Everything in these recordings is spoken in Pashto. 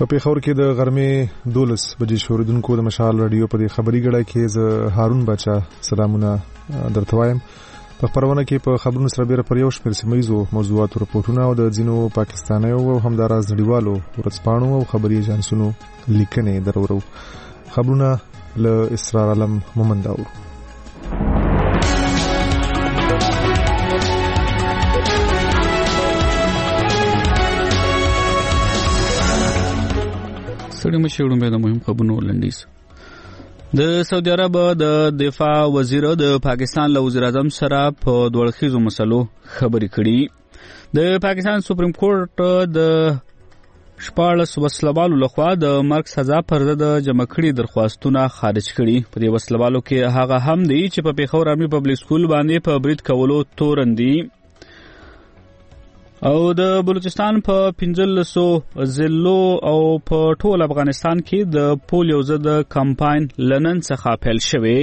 په پیښور کې د غرمې 12 بجې شوریدونکو د مشال رادیو په خبري غړای کې ز هارون بچا سلامونه درته وایم. په خبرونه کې په خبرونو سره بیره پر یو شمېر سیمایزو موضوعاتو رپورټونه او د ځینو پاکستانیو او همداراز نړیوالو ورځپاڼو او خبري ایجنسونو لیکنې درورو. خبرونه له اسرار علم مومند اورو. سړی مشهورم به د مهم خبرونو لنډیز. د سعودي عرب د دفاع وزیر د پاکستان له وزیر اعظم سره په دوړخیزو مسلو خبرې کړي. د پاکستان سپریم کورټ د 14 وسلوالو لخوا د مرګ سزا پر ضد جمع کړي درخواستونه خارج کړي. په دې وسلوالو کې هغه هم دی چې په پیښور آرمي پبلک سکول باندې په برید کولو تورن دي او د بلوچستان په 1500 ضلعو او په ټول افغانستان کې د پولیو ضد کمپاین لنن څخه پیل شوی.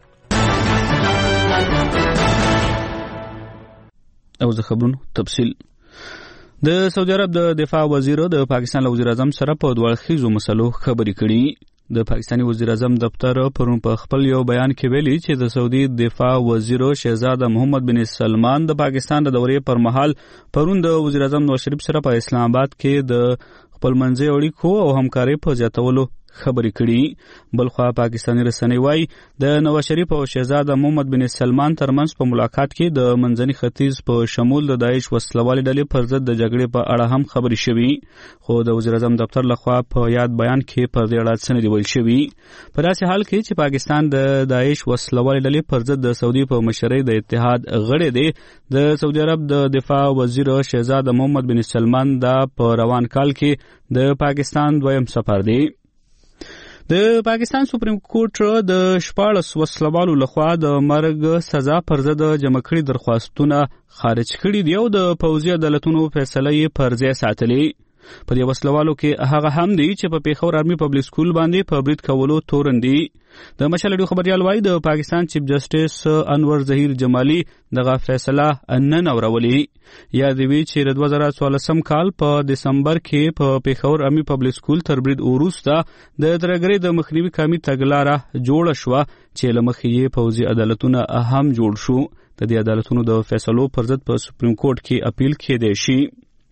او زه خبرونو تفصیل. د سعودي عرب د دفاع وزیر د پاکستان له وزیر اعظم سره په دوړخیزو مسلو خبرې کړي. د پاکستاني وزیر اعظم دفتر پرون په خپل یو بیان کې ویلي چې د سعودي دفاع وزیر شهزاده محمد بن سلمان د پاکستان د دورې پر مهال پرون د وزیر اعظم نواز شریف سره په اسلام آباد کې د خپلمنځي اړیکو او همکارۍ په زیاتولو خبرې کړي. بلخوا پاکستاني رسنۍ وایي د نواز شریف او شهزاده محمد بن سلمان ترمنځ په ملاقات کې د منځني ختیځ په شمول د داعش وسلوالې ډلې پر ضد د جګړې په اړه هم خبرې شوې، خو د وزیر اعظم دفتر لخوا په یاد بیان کې پر دې اړه څه نه دي ویل شوي. په داسې حال کې چې پاکستان د داعش وسلوالې ډلې پر ضد د سعودي په مشرۍ د اتحاد غړی دی، د سعودي عرب د دفاع وزیر شهزاده محمد بن سلمان دا په روان کال کې د پاکستان دویم سفر دی. د پاکستان سپریم کورټ د 14 وسلوالو لخوا د مرګ سزا پر ضد جمع کړي درخواستونه خارج کړي دي او د پوځي عدالتونو فیصله یې پر ځای ساتلې. په دې وسلوالو کې هغه هم دی چې په پیښور آرمي پبلک سکول باندې په برید کولو تورن دي. د مشال رادیو خبريال وایي د پاکستان چیف جسټس انور ظهیر جمالي دغه فیصله نن اورولې. یاد وی چې 2014 کال په دسمبر کې په پیښور آرمي پبلک سکول تر برید وروسته د ترګری د مخنیوي کمی تګلاره جوړه شو چې لمخې یې پوځي عدالتونه هم جوړ شو. د دې عدالتونو د فیصلو پر ضد په سپریم کورټ کې اپیل کېدای شي.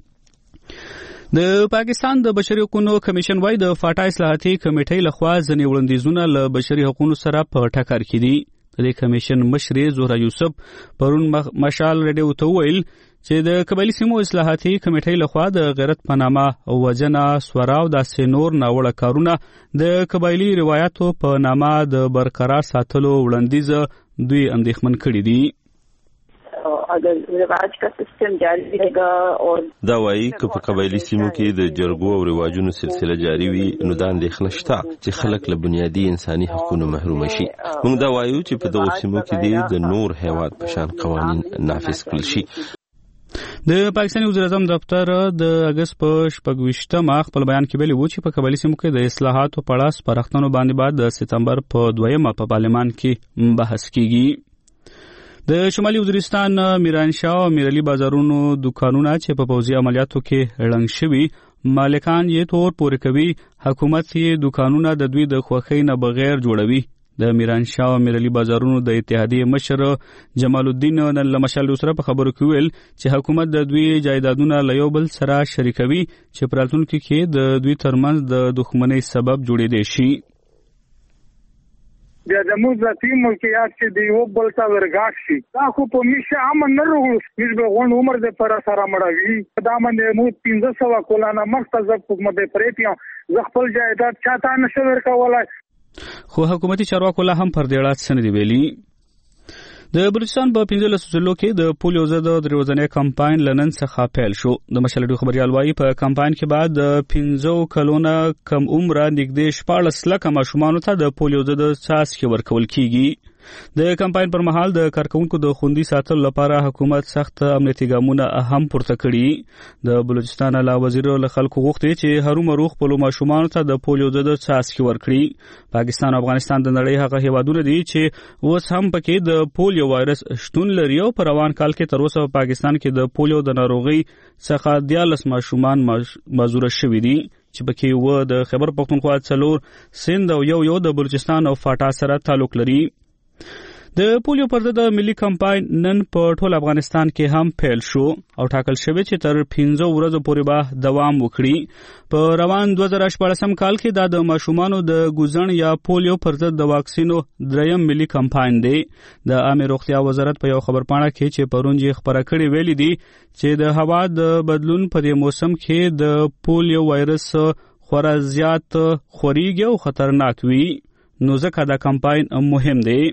د پاکستان د بشري حقوقو کمیشن وایي د فاټا اصلاحاتي کمیټې لخوا ځینې وړاندیزونه له بشري حقوقو سره په ټکر کې دي. د دې کمیشن مشر زهرا یوسف پرون مشال رادیو ته ویل چې د قبایلي سیمو اصلاحاتي کمیټې لخوا د غیرت په نامه وجنه سوراو داسې نور ناوړه کارونه د قبایلي روایتو په نامه د برقرار ساتلو وړاندیز دوی اندېښمن کړي دي. اگر رواج کا سسٹم جاری رہے گا اور دا وایي که په قبایلي سیمو کې د جرګو او رواجونو سلسله جاری وي نو دا اندېښنه شته چې خلک له بنیادي انساني حقوقو محروم شي. موږ دا وایو چې په دغو سیمو کې د نور هیواد په شان قوانین نافذ کړل شي. د پاکستاني وزیر اعظم دفتر د اگست په 26 خپل بیان کې ویلي و چې په قبایلي سیمو کې د اصلاحاتو په اړه سپارښتنو باندې بعد د سپتمبر په 2 په پارلمان کې بحث کیږي. د شمالي وزیرستان میرانشاه او میرعلي بازارونو دکانونه چې په پوځي عملیاتو کې ړنګ شوي مالکان یې تور پورې کوي، حکومت یې دکانونه د دوی د خوښۍ نه بغیر جوړوي. د میرانشاه او میرعلي بازارونو د اتحادیې مشر جمال الدین نن له مشال سره په خبرو کې ویل چې حکومت د دوی جایدادونه له یو بل سره شریکوي چې په راتلونکي کې د دوی ترمنځ د دښمنۍ سبب جوړېدای شي. د زموږ ذاتي ملکیات چې دی یو بل ته ورګاښ شي دا خو په میشه امن نه وروړو چې به غون عمر د پر سره مړوي دا باندې مو 1500 کولانه مرتضی حکومت پرېپیو ز خپل جایداد چاته نشو ورکولای. خو حکومتي چارواکو لا هم پر دې اړه څه نه دی ویلي. د بلوچستان په 15 ضلعو کې د پولیو ضد دروازنې کمپاین لنن څخه پیل شو. د مشال رادیو خبريال وایي په کمپاین کې بعد د 15 کلونو کم عمره نږدې 14 لکه ماشومانو ته د پولیو ضد څاڅکي ورکول کیږي. د کمپاین پر مهال د کارکونکو د خوندي ساتلو لپاره حکومت سخت امنیتي ګامونه هم پورته کړي. د بلوچستان علاوه وزیر له خلکو غوښتي چې هرومرو خپل ماشومانو ته د پولیو ضد څاڅکي ورکړي. پاکستان او افغانستان د نړۍ هغه هیوادونه دي چې اوس هم پکې د پولیو وایرس شتون لري او په روان کال کې تر اوسه په پاکستان کې د پولیو د ناروغۍ څخه 14 ماشومان معذور شوي دي چې پکې و د خیبر پختونخوا 4 سند او یو د بلوچستان او فاټا سره تعلق لري. د پولیو پر ضد ملي کمپاین نن په ټول افغانستان کې هم پیل شو او ټاکل شوی چې تر 15 ورځې پورې به دوام وکړي. په روان 2014 کال کې د ماشومانو د ګوزن یا پولیو پر ضد د واکسینو دریم ملي کمپاین دی. د عامه روغتیا وزارت په یو خبرپاڼه کې چې پرون یې خبره کړې ویلي دي چې د هوا د بدلون په دې موسم کې د پولیو وایرس خورا زیات خوريږي او خطرناک وي، نو ځکه دا کمپاین مهم دی.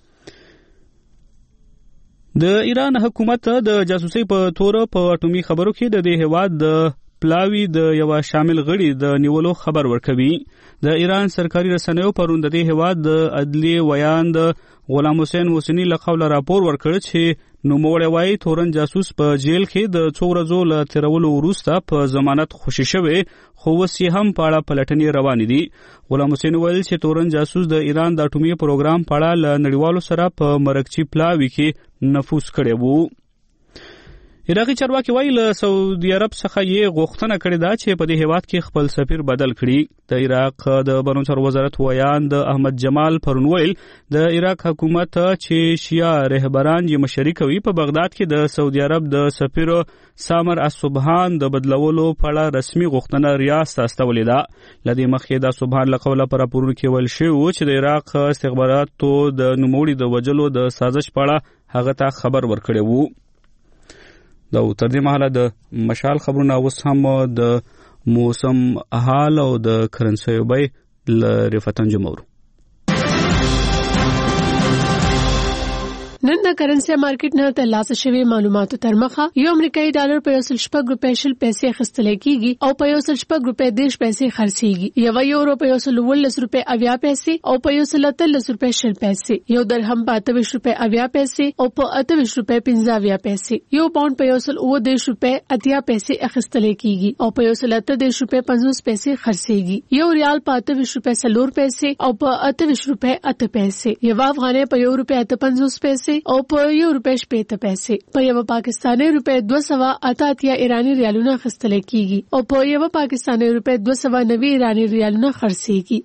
د ایران حکومت د جاسوسي په تور په اټومي خبرو کې د دې هیواد د پلاوی د یو شامل غړي د نیولو خبر ورکوي. د ایران سرکاري رسنیو پرون د دې هیواد د عدلي ویان د غلام حسین حسینی له قوله راپور ورکړ چې نوموړی وایي تورن جاسوس په جیل کې د 2 ورځو له تیرولو وروسته په ضمانت خوشي شوی، خو اوس یې هم په اړه پلټنې روانې دي. غلام حسین ویل چې تورن جاسوس د ایران د اټومي پروګرام په اړه له نړیوالو سره په مرکچی پلاوی کې نفوذ کړی وو. عراقي چارواکي وایي له سعودي عرب څخه یې غوښتنه کړې ده چې په دې هیواد کې خپل سفیر بدل کړي. د عراق د بهرنیو چارو وزارت ویان د احمد جمال پرون ویل د عراق حکومت چې شیعه رهبران یې مشري کوي په بغداد کې د سعودي عرب د سفیر سامر الصبحان د بدلولو په اړه رسمي غوښتنه ریاست ته استولې ده. له دې مخکې د صبحان له قوله په راپورونو کې ویل شوی و چې د عراق استخباراتو د نوموړي د وژلو د سازش په اړه هغه ته خبر ورکړی وو. دا تر دې مهاله د مشال خبرونه اوس هم د موسم حال او د کرنسیو بیې له رفتن جمعورو. نن د کرنسي مارکیټ نه ترلاسه شوی معلوماتو تر مخه یو امریکایي ډالر په 1.6 روپۍ شل پیسې اخیستل کیږي او په 1.6 روپۍ 10 پیسې خرڅيږي. یو یورو په 1.19 روپۍ 80 پیسې او په 1.33 روپۍ شل پیسې. یو درهم په 28 روپۍ 80 پیسې او په 28 روپۍ 50 پیسې. یو پاوند په 1.10 روپۍ 80 پیسې اخیستل کیږي او په 1.10 روپۍ 50 پیسې خرڅيږي. یو ریال په 28 روپۍ 4 پیسې او په 28 روپۍ 8 پیسې. یو افغانۍ په 1 روپۍ 55 پیسې او په 1 روپۍ 8 پیسې. په یو پاکستاني روپۍ 288 ایرانی ریالونه خرڅل کیږي او په یو پاکستاني روپۍ 290 ایرانی ریالونه خرڅيږي.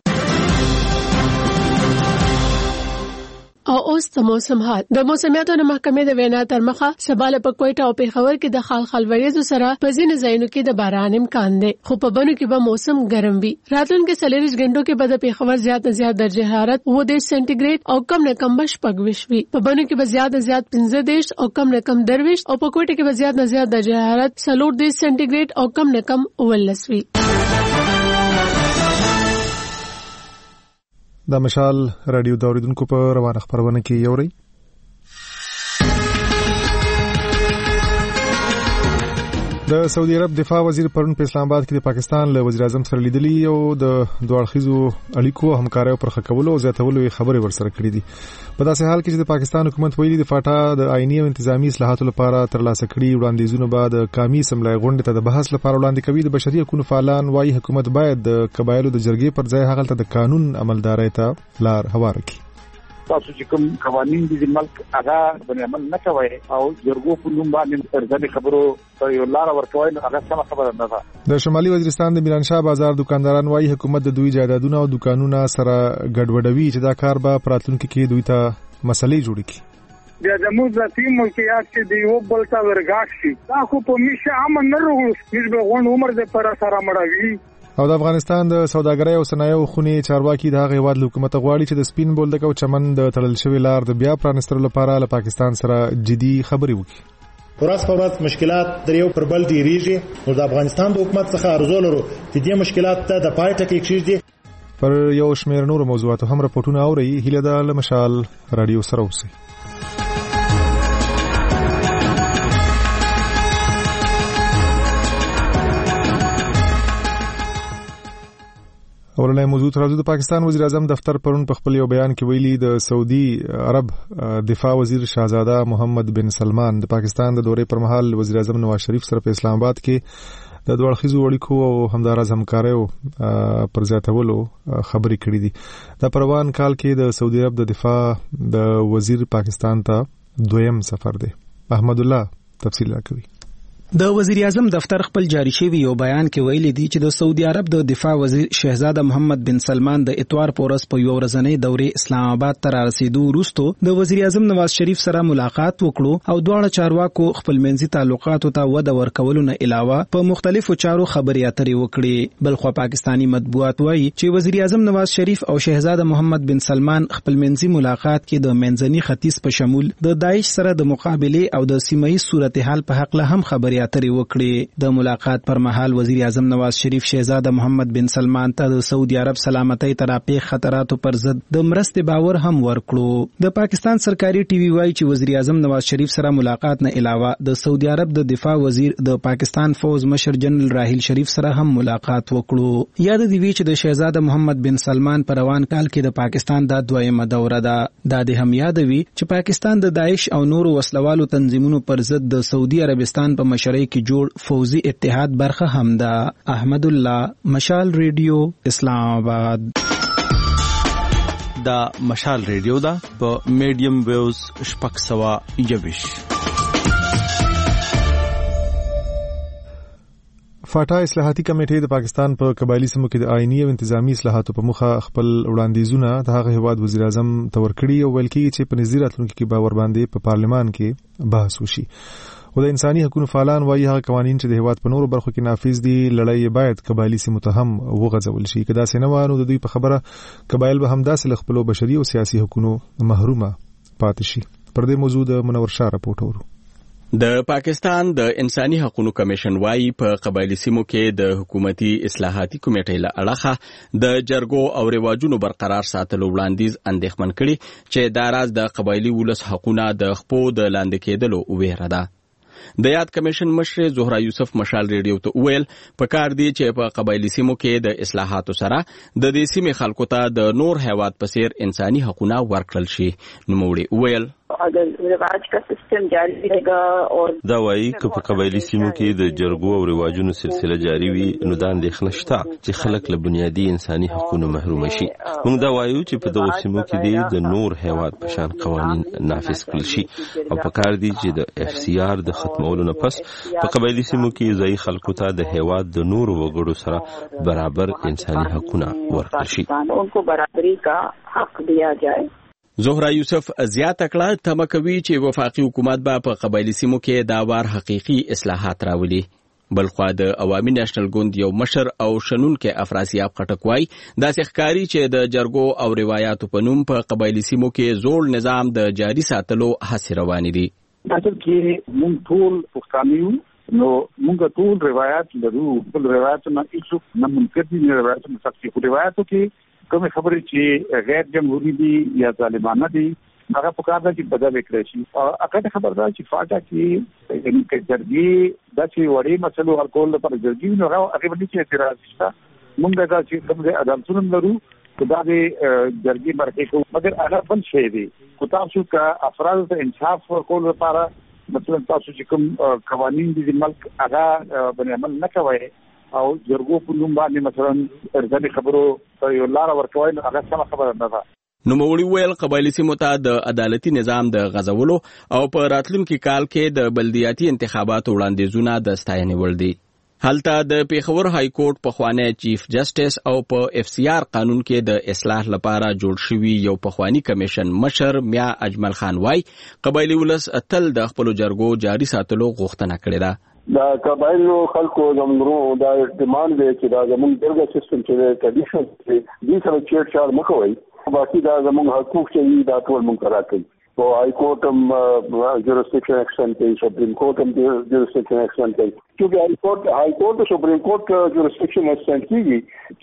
او اوس د موسم حال. د موسمیاتو محکمې د وینا تر مخه سباله په کوټه او پیښور کې د خال وریځو سره په ځینې ځایونو کې د باران امکان دی، خو په بنو کې به موسم ګرم وي. راتلونکي 40 غنټو کې به د پیښور زیات نه زیات درجه حرارت 10 سانتیګریډ او کم نه کم 20 وي. په بنو کې به زیات نه زیات 15 او کم نه کم 20 او په کوټه کې به زیات نه زیات درجه حرارت 10 سانتیګریډ او کم نه کم 19 وي. د مشال رادیو د اوریدونکو په روانه خبرونه کې یوري. د سعودي عرب دفاع وزیر پرون په اسلام آباد کې د پاکستان له وزیر اعظم سره لیدلی او د دوه اړخیزو اړیکو همکارۍ پر خکولو او زیاتولو خبرې ورسره کړې دي. په داسې حال کې چې د پاکستان حکومت ویلي د فاټا د آئینی او انتظامی اصلاحاتو لپاره ترلاسه کړي وړاندیزونه بعد کامی سملای غونډه ته د بحث لپاره وړاندې کوي. د بشري حقوقو فعالان وايي حکومت باید د قبایلو د جرګې پر ځای هغه ته د قانون عملدارۍ ته لار هواره کړي. تاسو چې کوم قوانين د ملک هغه باندې عمل نه کوي او جرګو په نوم باندې ترځنې خبرو ته یو لار ورکوي، نو هغه سم خبره نه ده. د شمالي وزیرستان د میرانشاه بازار دکانداران وايي حکومت د دوی جایدادونه او دکانونه سره ګډوډوي چې دا کار به پراتلونکو کې دوی ته مسلې جوړ کړي. بیا زموږ ذاتي ملکیت چې دی یو بل ته ورګاښ شي دا خو په میشه امن نه روغلس چې به غون عمر د پر سره مړوي. او د افغانستان د سوداګرۍ او صنایعو خونې چارواکي د هغه هیواد حکومت غواړي چې د سپین بولدک او چمن د تړل شوی لار د بیا پرانستلو لپاره له پاکستان سره جدي خبرې وکړي. ورځ مشکلات در یو پر بل ډیریږي او د افغانستان د حکومت څخه ارزو لرو چې دې مشکلات ته د پای ټکی کېږي. پر یو شمېر نور موضوعاتو هم راپورټونه اوري. هیله ده له مشال رادیو سره اوسئ. اولنې موضوع ترازو د پاکستان وزیر اعظم دفتر پرون په خپل یو بیان کې ویلي د سعودي عرب دفاع وزیر شاهزاده محمد بن سلمان د پاکستان د دورې پر مهال وزیر اعظم نواز شریف سره په اسلام آباد کې د دوه اړخیزو اړیکو او همداراز همکاریو پر زیاتولو خبرې کړې دي. د پروان کال کې د سعودي عرب د دفاع د وزیر پاکستان ته دویم سفر دی. احمد الله تفصیل راکوي. د وزیر اعظم دفتر خپل جاری شوی یو بیان کې ویلي دی چې د سعودي عرب د دفاع وزیر شهزاده محمد بن سلمان د اتوار پورس په یو ورځنۍ دورې اسلام آباد ته رسیدو وروسته د وزیر اعظم نواز شریف سره ملاقات وکړو او دواړه چارواکو خپل منځي تعلقاتو ته وده ورکولو نه علاوه په مختلفو چارو خبرې اترې وکړې. بلخو پاکستانی مطبوعات وایي چې وزیر اعظم نواز شریف او شهزاده محمد بن سلمان خپل منځي ملاقات کې د منځني ختیځ په شمول د داعش سره د مقابله او د سیمه ییز صورتحال په حق له هم خبرې اترې وکړي. د ملاقات پر مهال وزیر اعظم نواز شریف شهزاده محمد بن سلمان ته د سعودي عرب سلامتۍ تراپی خطراتو پر ضد د مرستې باور هم ورکړو. د پاکستان سرکاري ټي وي وایي چې وزیر اعظم نواز شریف سره ملاقات نه علاوه د سعودي عرب د دفاع وزیر د پاکستان فوز مشر جنرال راحیل شریف سره هم ملاقات وکړو. یاد دی چې د شهزاده محمد بن سلمان پر روان کال کې د پاکستان د دویمه دوره ده. دا د هم یادوي چې پاکستان د داعش او نورو وسلوالو تنظیمونو پر ضد د سعودي عربستان په مشرۍ کې جوړ فوزي اتحاد برخه هم ده. احمد الله، مشال ریډیو، اسلام آباد. دا مشال ریډیو ده په میډیم ویوز 621. فاټا اصلاحاتي کمیټې د پاکستان په قبایلی سیمو کې د آئینی او انتظامی اصلاحاتو په مخه خپل وړاندیزونه د هغه هیواد وزیر اعظم ته ورکړي او ویل کېږي چې په نږدې راتلونکي کې به ورباندې په پارلمان کې بحث وشي. خو د انساني حقوقو فعالان وايي هغه قوانين چې د هیواد په نورو برخو کې نافذ دي لړۍ باید قبایلی سیمو ته هم وغځول شي. کدا سينوانو د دوی په خبره قبایل به هم داسې له خپل بشري او سیاسي حقوقو محرومه پاتې شي. پر دې موضوع د منور شاه راپورټ ورو. د پاکستان د انساني حقوقو کمیشن وايي په قبایلی سیمو کې د حکومتي اصلاحاتي کمیټې له اړخه د جرګو او رواجونو برقرار ساتلو وړاندیز اندېښمن کړي چې دا راز د قبایلی ولس حقوقونه د خپو د لاندې کېدلو وېره ده. د یاد کمیشن مشر زهرا یوسف مشال ریډیو ته ویل پکار دی چې په قبایلی سیمو کې د اصلاحاتو سره د دې سیمې خلکو ته د نور هیواد په څیر انساني حقوقونه ورکړل شي. نوموړي ویل اگر رواج کا سسٹم جاری رہے گا اور دا وایي که په قبایلی سیمو کې د جرګو او رواجونو سلسله جاری وي نو دا اندېښنه شته چې خلک له بنیادي انساني حقوقو محروم شي. موږ دا وایو چې په دغو سیمو کې د نور هیواد په شان قوانین نافذ کړل شي او پکار دي چې د اف سی آر د ختمولو نه پس په قبایلی سیمو کې ځای خلکو ته د هیواد د نور وګړو سره برابر انساني حقوقونه ورکړل شي. انکو برابری کا حق دیا جائے. زهرا یوسف زیاته کړه تمه کوي چې وفاقي حکومت به په قبایلی سیمو کې دا وار حقيقي اصلاحات راولي. بلخوا د عوامي نېشنل ګوند یو مشر او شنونکو افراسیاب خټکوای داسې ښکاری چې د جرګو او روایتو په نوم په قبایلی سیمو کې زوړ نظام د جاري ساتلو هڅې روانې دي. اصل کې مونږ ټول پښتانیو نو مونږ ټول روایت لرو. ټول روایتونه هیڅ نه ممکن دي روایتونه سختي روایتو کې کومه خبرې چې غیر جمهوریت دي یا ظالمانه دي هغه په کار ده چې بدل وکړي شي. او اګه خبردار چې فاټا کې یعنی چې جرګي د چې وړي مسلو هر کول پر جرګي نو هغه باندې چې اعتراض شته مونږ دا چې کومه عدالتونه لرو دا د جرګي مرکه کو مګر هغه بل شی دی کو تاسو کا افراد ته انصاف ورکول لپاره مثلا تاسو چې کوم قوانين دي د ملک هغه باندې عمل نه کوي او جرګو په نوم باندې مثلا ارزاني خبرو یو لار ورکوي نو هغه څه خبره نه ده. نو موري ویل قبایلی سیمو ته د عدالتي نظام د غزولو او په راتلونکي کال کې د بلدیاتي انتخاباتو وړاندیزونه د ستاینې وړ دي. هلته د پیښور های کورټ پخوانی چیف جسټس او په اف سی آر قانون کې د اصلاح لپاره جوړ شوی یو پخوانی کمیشن مشر میا اجمل خان وای قبایلی ولس تل د خپل جرګو جاري ساتلو غوښتنه کړې ده. دا قبایلو خلکو زموږ دا ډیماند دی چې دا زموږ جرګه سیستم چې ټریډیشن دې سره چیرچاړ مکوئ باقي دا زموږ حقوق چې دا ټول موږ راکړي. په های کورټ هم جورسډکشن ایکسټند کوي، سپریم کورټ هم جورسډکشن ایکسټند کوي. چې های کورټ او سپریم کورټ جورسډکشن ایکسټند کیږي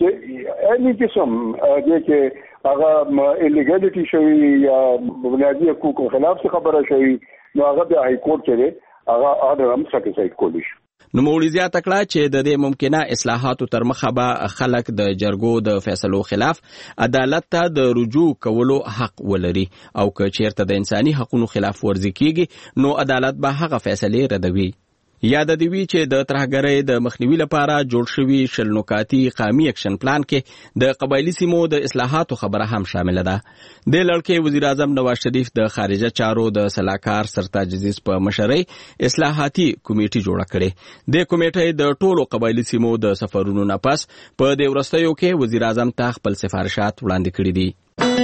چې اني قسم چې هغه الیګالیټي شوی یا بنیادی حقوقو خلاف خبره شوی نو هغه د های کورټ چې هغه اډر هم سټیسفاید کولی شي. نو مولوی زیاته کړه چې د دې ممکنه اصلاحاتو تر مخه به خلک د جرګو د فیصلو خلاف عدالت ته د رجوع کولو حق ولري او که چیرته د انساني حقوقو خلاف ورزي کیږي نو عدالت به هغه فیصله ردوي. یاد دی وی چې د ترهګرۍ د مخنیوي لپاره جوړ شوی شل نکاتي قومي اکشن پلان کې د قبایلی سیمو د اصلاحاتو خبره هم شامل ده. د لړکې وزیر اعظم نواز شریف د خارجه چارو د سلاکار سرتاج عزیز په مشرۍ اصلاحاتي کمیټه جوړه کړې. د کمیټې د ټولو قبایلی سیمو د سفرونو نه پس په د ورستیو کې وزیر اعظم ته خپل سفارشات وړاندې کړي دي.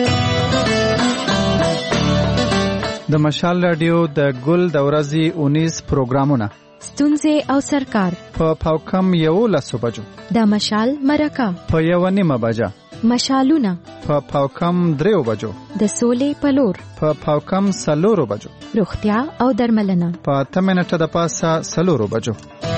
د مشال رادیو د ګل د ورځې 19 پروګرامونه ستونزې او سرکار په پاوکم 11 بجو د مشال مرکه په 1:30 بجه مشالونه په پاوکم 3 بجو د سولې پلور په پاوکم 4 بجو روغتیا او درملنه په 8 منټه د پاسه 4 بجو.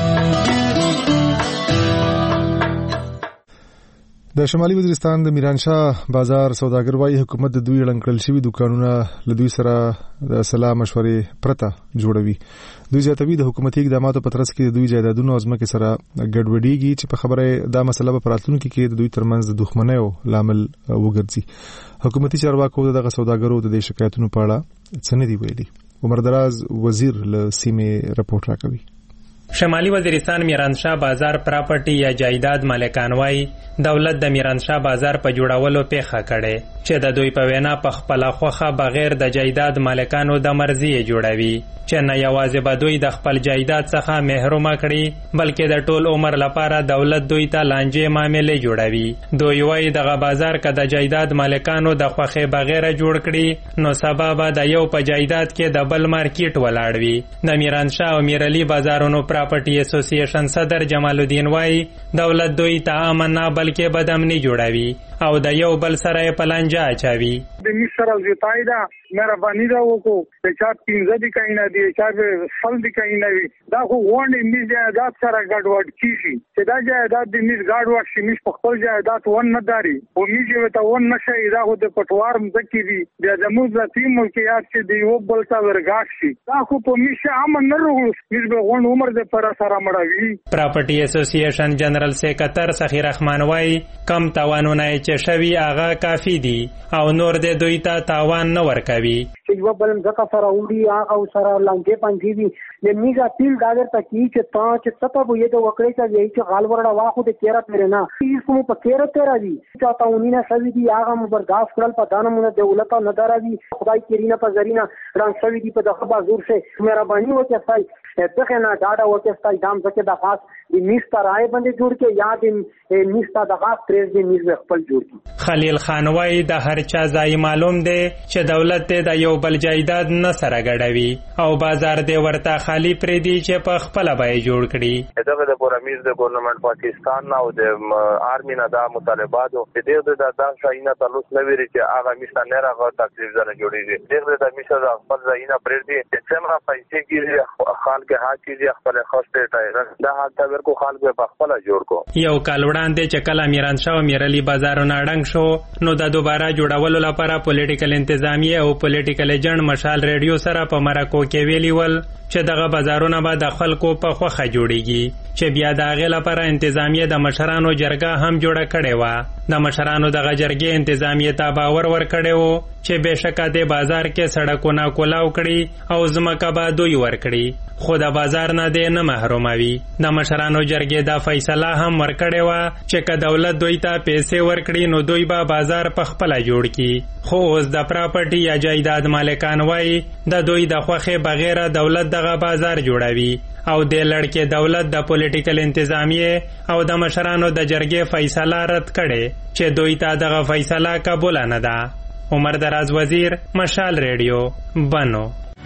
د شمالي وزیرستان د میرانشاه بازار سوداګر وايي حکومت د دوی لنکړل شوی دکانونه له دوی سره د سلا مشورې پرته جوړوي. دوی زیاتوي د حکومتي اقداماتو په ترڅ کې د دوی جایدادونو او ځمکې سره ګډوډېږي چې په خبره دا مسله په راتلونکي کې د دوی ترمنځ د دښمنیو لامل وګرځي. حکومتي چارواکو دغه سوداګرو د دې شکایتونو په اړه څه نه دی ویلي. عمر دراز وزیر له سیمې رپورټ راکوي. شمالي وزیرستان میرانشاه بازار پراپرټي یا جایداد مالکان وايي دولت د میرانشاه بازار په جوړولو پیښه کړي چې د دوی په وینا په خپل خوخه بغیر د جایداد مالکانو د مرضی جوړوي چې نه یوازې به دوی د خپل جایداد څخه محروم کړي بلکې د ټول عمر لپاره دولت دوی ته لانجې معاملې جوړوي. دوی وايي دغه بازار که د جایداد مالکانو د خوخه بغیر جوړ کړي نو سبب د یو په جایداد کې د بل مارکیټ ولاړ وي. د میرانشاه او میرعلی بازارونو پراپرټي اسوسییشن صدر جمال الدین وايي دولت دوی ته امن نه بلکې بدامني جوړوي او د یو بل سره په لانجه اچوي. د مصر او زیتایدا مهرباني دا وکړو چې چا 15 دي کینا دي چا سل دي کینا وي دا خو غونډې میز جایداد سره ګډوډ کیږي چې دا جایداد د میز ګډوډ شي میز په خپل جایداد ون نه داري او میز ته ون نشي دا خو د پټوار مزکی دي د زموږ ذاتی ملکیت چې دی یو بل څا ورګاښ شي دا خو په میز امن نه وروړي میز به غونډ عمر د پر سره مړوي. پراپرټي اسوسییشن جنرال سیکریټر سخی رحمان وايي کم تاوانونه چې شوي هغه کافي دي او نور د دوی ته تاوان نه ورکوي. چې یو بل ځکه سره وړي هغه سره لانجې پنځي دي د میزا تیل ډاګر تکي چې تا چې سبب یې د وکړې چې یې چې غال ورډا واخو د کېرا پرنا هیڅ کوم په کېرا تیرا دي چې تاونینه سوي دي هغه مبرداشت کړل په دانمونه دولت نه دراوي خدای کرینا په زرینا ران سوي دي په دغه بازور شه مهرباني وکړئ دغه نه ډاډا وکړئ دام ځکه د خاص د میستا راي باندې جوړ کې یاد میستا د خاص پریز د میز خپل جوړ کی. خلیل خان وايي د هر چا ځای معلوم دی چې دولت د یو بل جایداد نه سره ګډوي او بازار دی ورته خالی پرې دی چې په خپل بای جوړ کړي. دغه د پرمیز د ګورنمنت پاکستان او د آرمي نه دا مطالبات او د دې د شاینه تعلق نه ویری چې هغه میستا نه راغو تکلیف زره جوړیږي. دغه د میستا د خپل ځاینا پرې دی چې څنګه پیسې کیږي خال کې ها کیږي خپل خاص ټایګر دا حال تاور کو خال کې په خپل جوړ کو. یو کال وړاندې چې کله میرانشاه او میرعلی بازارونه ډنګ شو نو د دوباره جوړولو لپاره پولیټیکل انتظامیه او پولیټیکل ایجنټ مشال ریډیو سره په مرکو کې ویلی ول چې دغه بازارونه به د خلکو په خوخه جوړیږي چې بیا د هغې لپاره انتظامیه د مشرانو جرګه هم جوړه کړې وه. د مشرانو دغه جرګې انتظامیه ته باور ورکړی و چې بېشکه د بازار کې سړکونه کولاو کړي او ځمکه به دوی ورکړي خو د بازار نه دی نه محروموي. د مشرانو جرګې دا فیصله هم ورکړې وه چې که دولت دوی ته پیسې ورکړي نو دوی به بازار په خپله جوړ کړي. خو اوس د پراپرټي یا جایداد مالکان وایي د دوی د خوښې بغیر دولت دغه بازار جوړوي او د لړکې دولت د پولیټیکل انتظامیه او د مشرانو د جرګې فیصله رد کړي چې دوی ته دغه فیصله قبول نه ده. عمر دراز وزیر مشال ریډیو بنو.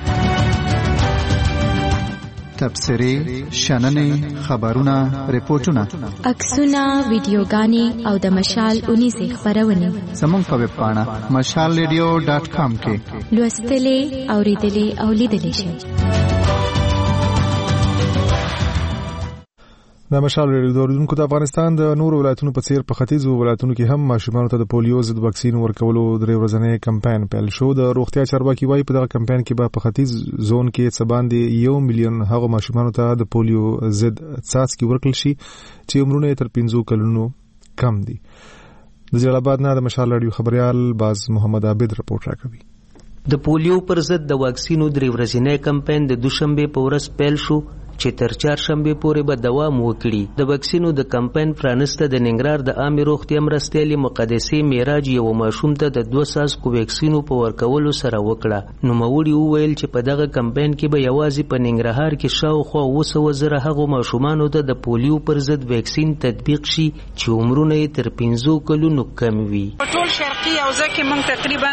تبصری، شننې، خبرونه، ریپورتونه، عکسونه، ویډیوګانې او د مشال 19 خبرونه زموږ په ویب پاڼه mashalradio.com کې لوستلې، اوریدلې او لیدلې شئ. د مشال ریډیو دوردونکو د افغانستان د نورو ولایتونو په څیر په ختیځو ولایتونو کې هم ماشومانو ته د پولیو ضد واکسین ورکولو درې ورځنی کمپاین پیل شو. د روغتیا چارواکي وايي په دغه کمپاین کې به په ختیځ زون کې څه باندې 1 میلیون هغو ماشومانو ته د پولیو ضد څاڅکي ورکړل شي چې عمرونه تر 15 کلونو کم دي. د جلال آباد نه د مشال ریډیو خبريال باز محمد عابد رپورټ راکوي. د پولیو پر ضد د واکسینو درې ورځنی کمپاین د دوشنبه په ورځ پیل شو چې تر چهارشنبه پورې به دوام وکړي. د واکسینو د کمپاین پرانسته د ننګرهار د عامه روغتیا مرستیالې مقدسې معراج یو ماشوم ته د 2 څاڅکو واکسینو په ورکولو سره وکړه. نوموړي وویل چې په دغه کمپاین کې به یوازې په ننګرهار کې شاوخوا 200,000 هغو ماشومانو ته د پولیو پر ضد واکسین تطبیق شي چې عمرونه یې تر 15 کلونو کم وي. په ټول شرقي حوزه کې موږ تقریبا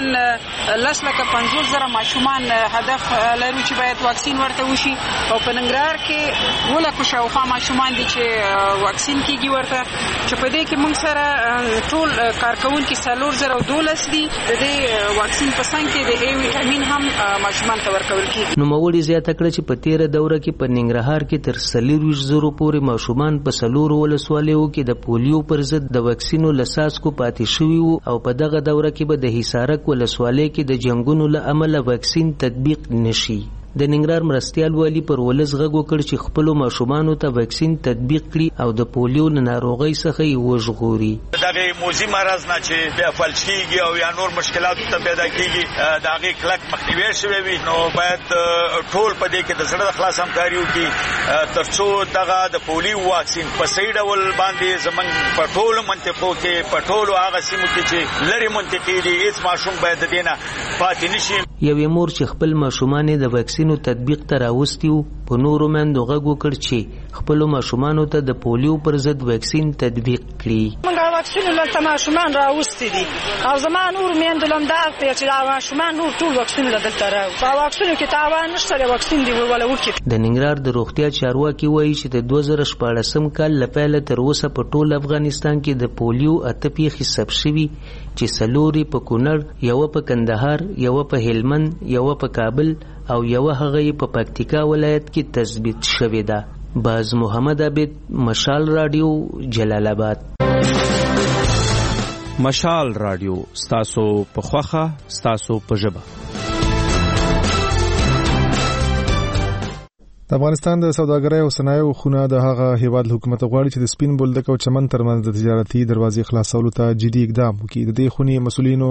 10,50,000 ماشومان هدف لرو چې باید واکسین ورته وشي او په ننګرهار کې 2,00,000 شاوخوا ماشومان دي چې واکسین کیږي ورته چې په دې کې موږ سره ټول کارکونکي 4,012 دي. د دې واکسین په څنګ کې د ای وټامین هم ماشومان ته ورکول کیږي. نوموړي زیاته کړه چې په تیره دوره کې په ننګرهار کې تر 40,000 پورې ماشومان په 4 ولسوالیو کې د پولیو پر ضد د واکسینو له څاڅکو پاتې شوي وو او په دغه دوره کې به د حصارک ولسوالۍ کې د جنگونو له امله واکسین تطبیق نشي. د ننګرهار مرستیال والی پر ولس غږ وکړ چې خپل ماشومانو ته واکسین تطبیق کړي او د پولیو له ناروغۍ څخه یې وژغوري. دغه موزي مرض نه چې بیا فلج کیږي او یا نور مشکلات ته پیدا کیږي د هغه کلک مخنیوي شوی وي نو باید ټول په دې کې د سره خلاص همکاري وکړي ترڅو دغه د پولیو واکسین په صحیح ډول باندې زمنګ په ټول منطقو کې په ټول هغه سیمو کې چې لری منطقې دي هیڅ ماشوم باید دینه پاتې نشي. یوې مور چې خپل ماشومان د واکسینو تطبیق ته راوستي وو په نورو میندو غږ وکړ چې خپلو ماشومانو ته د پولیو پر ضد واکسین تطبیق کړي. موږ واکسینو له ماشومان راوستي دي او زما نور میندو لم دا چې دا ماشومان نور ټول واکسینو دلته راو په واکسینو کې تاوان نشته واکسین دی ولا وکړي. د ننګرهار د روغتیا چارواکي وایي چې د 2014 کال له پیله تر اوسه په ټول افغانستان کې د پولیو 8 پیښې ثبت شوي چې 4 په کونړ، یو په کندهار، یو په هلمند، یو په کابل او یو هغه په پکتیکا ولایت کې تثبیت شوې ده. باز محمد عبید، مشال رادیو، جلال آباد. مشال رادیو ستاسو په خوخه ستاسو په ژبه. د افغانستان د سوداګرۍ او صنایعو خونه د هغه هیواد حکومت غواړي چې د سپین بولدک او چمن ترمنځ د تجارتي دروازې خلاصولو ته جدي اقدام وکړي. د دې خونې مسؤلینو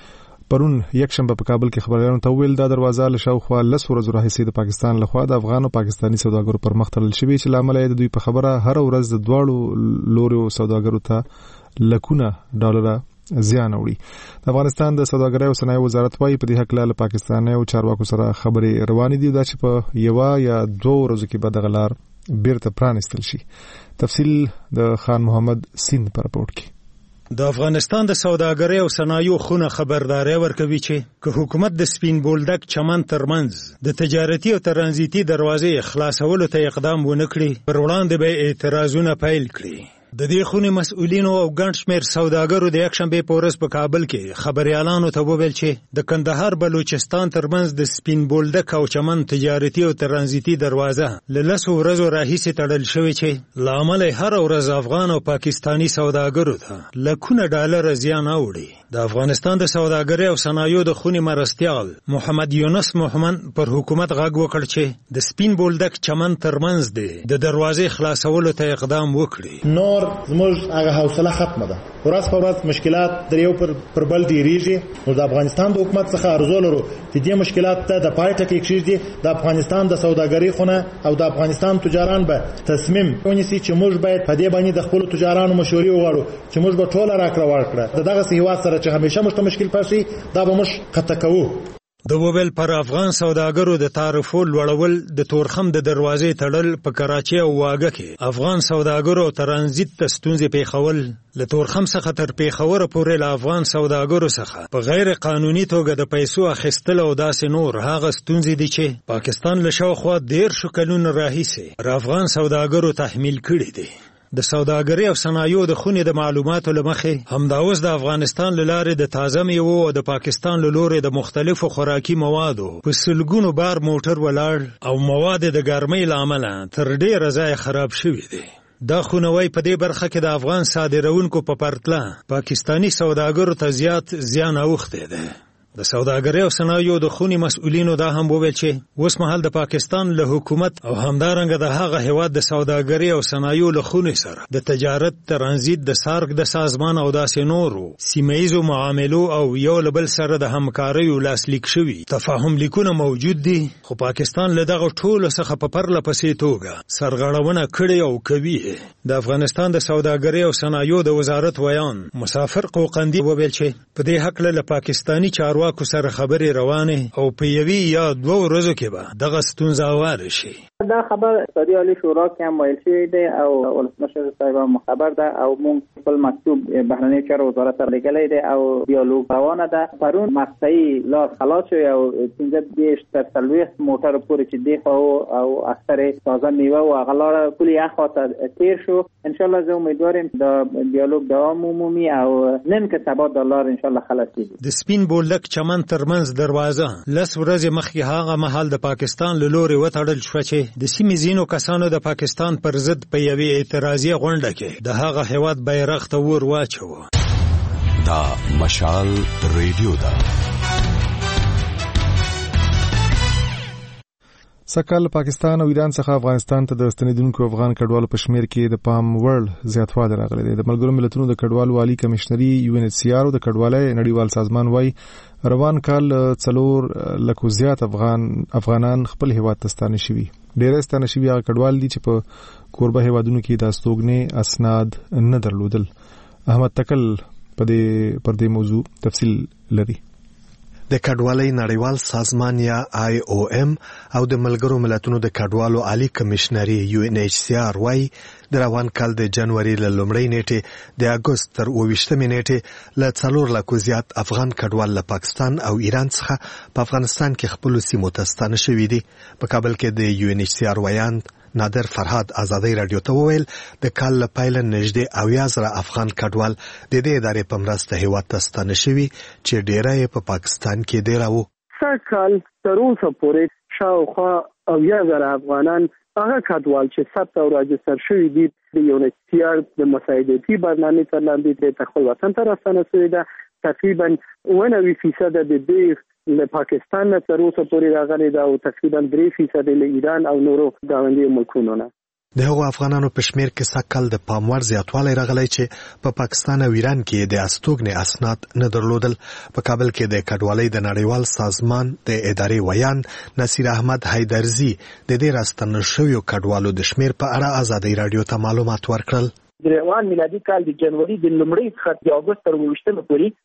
پرون یکشنبه په کابل کې خبريالانو ته ویل دا دروازه له شاوخوا 10 ورځې راهیسې د پاکستان لخوا د افغان او پاکستاني سوداګرو پر مخ تړل شوی چې لامل یې د دوی په خبره هر ورځ د دواړو لورو سوداګرو ته لکونه ډالر زیان وړي. د افغانستان د سوداګرۍ او صنایع وزارت وايي په دې حق له پاکستاني او چارواکو سره خبرې روانې دي دا چې په یو یا 2 ورځو کې به د غلار بیرته پرانستل شي. تفصیل د خان محمد سین پر راپورټ کې. د افغانستان د سوداګرۍ او صنایعو خونه خبرداري ورکوي چې که حکومت د سپین بولدک چمن ترمنځ د تجارتي او ترانزیتي دروازې خلاصولو ته اقدام ونه کړي پر وړاندې به اعتراضونه پیل کړي. د دې خونې مسؤلینو او ګڼ شمېر سوداګرو د یکشنبې په ورځ په کابل کې خبريالانو ته وویل چې د کندهار بلوچستان ترمنځ د سپین بولدک او چمن تجارتي او ترانزیتي دروازه له 10 ورځو راهیسې تړل شوې چې له امله هر ورځ افغان او پاکستاني سوداګرو ته لکونه ډالر زیان اوړي. د افغانستان د سوداګرۍ او صنایعو د خونې مرستیال محمد یونس محمد پر حکومت غږ وکړ چې د سپین بولدک چمن ترمنځ د دروازې خلاصولو ته اقدام وکړي. نور زموږ هغه حوصله ختمه ده. ورځ په ورځ مشکلات در یو پر بل ډیریږي. نو د افغانستان د حکومت څخه ارزو لرو چې دې مشکلات ته د پای ټکی کېږي. د افغانستان د سوداګرۍ خونه او د افغانستان تجاران به تصمیم ونیسي چې موږ باید په دې باندې د خپل تجارانو مشورې وغواړو چې موږ به ټول راکړه ورکړه. دغه هیواد سره چې همیشه موږ ته مشکل پاشي دا به موږ خطا کوو. د وویل پر افغان سوداګرو د تعرفو لوړول د تورخم د دروازې تړل په کراچي او واګه کې افغان سوداګرو ترانزیت ته ستونزې پیښول له تورخم څخه تر پیښور پورې له افغان سوداګرو څخه په غیر قانوني توګه د پیسو اخیستل او داسې نور هغه ستونزې دي چې پاکستان له شاوخوا 10 کلونو راهیسې پر افغان سوداګرو تحمیل کړي دي. د سوداګرۍ او صنایعو د خونې د معلوماتو له مخې همدا اوس د افغانستان له لارې د تازه میوو او د پاکستان له لورې د مختلفو خوراکي موادو په سلګونو بار موټر ولاړ او مواد د ګرمۍ له امله تر ډېره ځایه خراب شوي دي. دا خونوی په دې برخه کې د افغان صادرونکو په پرتله پاکستاني سوداګرو ته زیات زیان اوښتی دی. د سوداګرۍ او صنایعو د خونې مسؤلینو دا هم وویل چې اوس مهال د پاکستان له حکومت او همدارنګه د هغه هیواد د سوداګرۍ او صنایعو له خونې سره د تجارت ترانزیت د سارک د سازمان او داسې نورو سیمه‌ایزو معاملو او یو له بل سره د همکارۍ لاسلیک شوي تفاهم لیکونه موجود دي، خو پاکستان له دغه ټولو څخه په پرله پسې توګه سرغړونه کړې او کوي. د افغانستان د سوداګرۍ او صنایعو د وزارت ویان مسافر قوقندي وویل چې په دې حق له پاکستاني چارواکو سره خبرې روانه او په یوې یا دوه ورځو کې به دغه ستونزه هواره شي. دا خبر اقتصادي عالی شورا کې هم ویل شوی دی او ولسمشر صاحب هم خبر ده او موږ خپل مکتوب بهرنی چارو وزارت ته لېږلی دی او دیالوګ روانه ده. پرون مقطعي لار خلاص شوی او 15 تر 40 موټر پورې چې دی او اکثر تازه میوه او هغه لار کلی اخواته تیر شو. ان شاء الله زه امیدوارم دا دیالوګ دوام ومومي او نن که سبا د لار ان شاء الله خلاص کیږي. د سپین بولدک چمن ترمنځ دروازه لس ورځې مخکې هغه مهال د پاکستان له لوري وتړل شوه چې د سیمې ځینو کسانو د پاکستان پر ضد په یوې اعتراضي غونډه کې د هغه هیواد بیرغ ته ور واچوه. دا مشال ریډیو ده. سکهال پاکستان او ایران څخه افغانستان ته د ستنیدونکو افغان کډوالو په شمیر کې د پام وړ زیاتوالی راغلی دی. د ملګرو ملتونو د کډوالو عالی کمشنري UNHCR د کډوالۍ نړیوال سازمان وايي روان کال 4 لکه زیات افغانان خپل هیواد ته ستانه شوي. ډېر ستانه شوي هغه کډوال دي چې په کوربه هیوادونو کې د استوګنې اسناد نه درلودل. احمد تکل پر دې موضوع تفصیل لري. د کډوالۍ نړیوال سازمان یا IOM او د ملګرو ملتونو د کډوالو عالی کمشنري UNHCR وايي د روان کال د جنوري له لومړۍ نیټې د اګوست تر 28 نیټې له 4 لکه زیات افغان کډوال له پاکستان او ایران څخه په افغانستان کې خپل سیمو ته ستانه شوي دي. په کابل کې د UNHCR ویان نادر فرهاد آزادۍ رادیو ته وویل د کال له پیله نږدې 80,000 افغان کډوال د دې ادارې په مرسته هیواد ته ستانه شوي چې ډیری یې په پاکستان کې ډیره وو. سږکال تر اوسه پورې شاوخوا 80,000 افغانان هغه کډوال چې ثبت او راجستر شوي دي د UNHCR د مساعدتي برنامې تر لاندې د خپل وطن ته راستنه شوي ده. تقریبا 90% د دې له پاکستان نه تر اوسه پورې راغلي ده او تقریبا 3% له ایران او نورو ګاونډي ملکونو نه. د هغو افغانانو په شمیر کې سږکال د پاموړ زیاتوالی راغلی چې په پاکستان او ایران کې د استوګنې اسناد نه درلودل. په کابل کې د کډوالۍ د نړیوال سازمان د ادارې ویان نصیر احمد حیدرزي د دې راستنه شویو کډوالو د شمیر په اړه آزادۍ رادیو ته معلومات ورکړل. د روان میلادي کال د جنوري د لومړۍ څخه د اګوست تر 28 پورې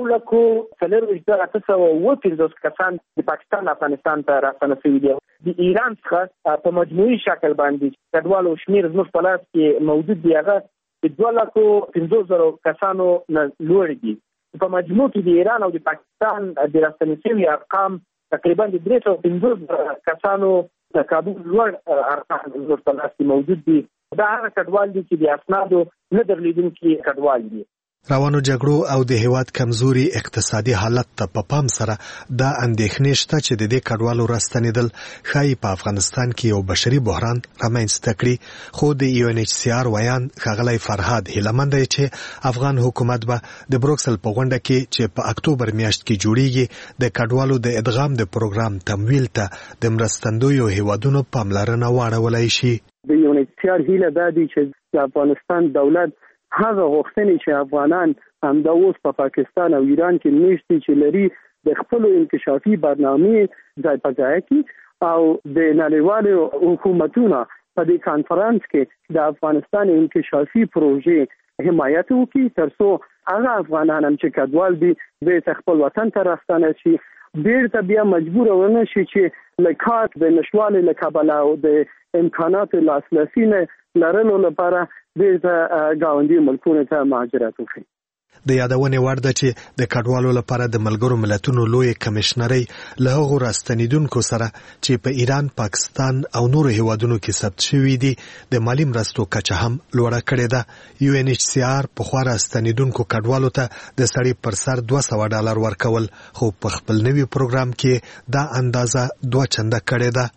9,450 کسان د پاکستان افغانستان ته راستنه شوي دي. د ایران څخه په مجموعي شکل باندې کډوالو شمیر زموږ په لاس کې موجود دی هغه د 2,50,000 کسانو نه لوړ دي. په مجموع کې د ایران او د پاکستان د راستنه شوي ارقام تقریبا د 350,000 کسانو د کابل لوړ ارقام زموږ په لاس کې موجود دي. دا هغه کډوال دي چې د اسنادو نه درلودونکي کډوال دي. روانو جګړو او د هیواد کمزوري اقتصادي حالت ته په پام سره دا اندېښنې شته چې د دې کډوالو راستنېدل ښایي په افغانستان کې یو بشري بحران رامنځته کړي. خو د UNHCR ویان ښاغلی فرهاد هیلهمند دی چې افغان حکومت به د بروکسل په غونډه کې چې په اکتوبر میاشت کې جوړیږي د کډوالو د ادغام د پروګرام تمویل ته د مرستندویو هیوادونو پاملرنه واړولی شي. د UNHCR هیله دا دی چې د افغانستان دولت هغه غوښتنې چې افغانان همدا اوس په پاکستان او ایران کې میشتي چې لري د خپل انکشافي برنامې ځای په ځای کې او د نړیوالو حکومتونو په دې کانفرنس کې د افغانستان انکشافي پروژې حمایت وکړي ترڅو هغه افغانان هم چې کډوال دي د خپل وطن ته راستنه شي بیرته بیا مجبور ونه شي چې لکات د نشوالي لکابل او د امکانات لاسرسي نه لرلو لپاره د ګاونډي ملکونو ته مهاجرت وکړي. د یادونې وړ ده چې د کډوالو لپاره د ملګرو ملتونو لوی کمشنري له هغو راستنیدونکو سره چې په ایران، پاکستان او نورو هیوادونو کې ثبت شوي دي د مالی مرستو کچه هم لوړه کړې ده. UNHCR پخوا راستنیدونکو کډوالو ته د سړي پر سر $200 ورکول، خو په خپل نوي پروګرام کې دا اندازه 2 چنده کړې ده.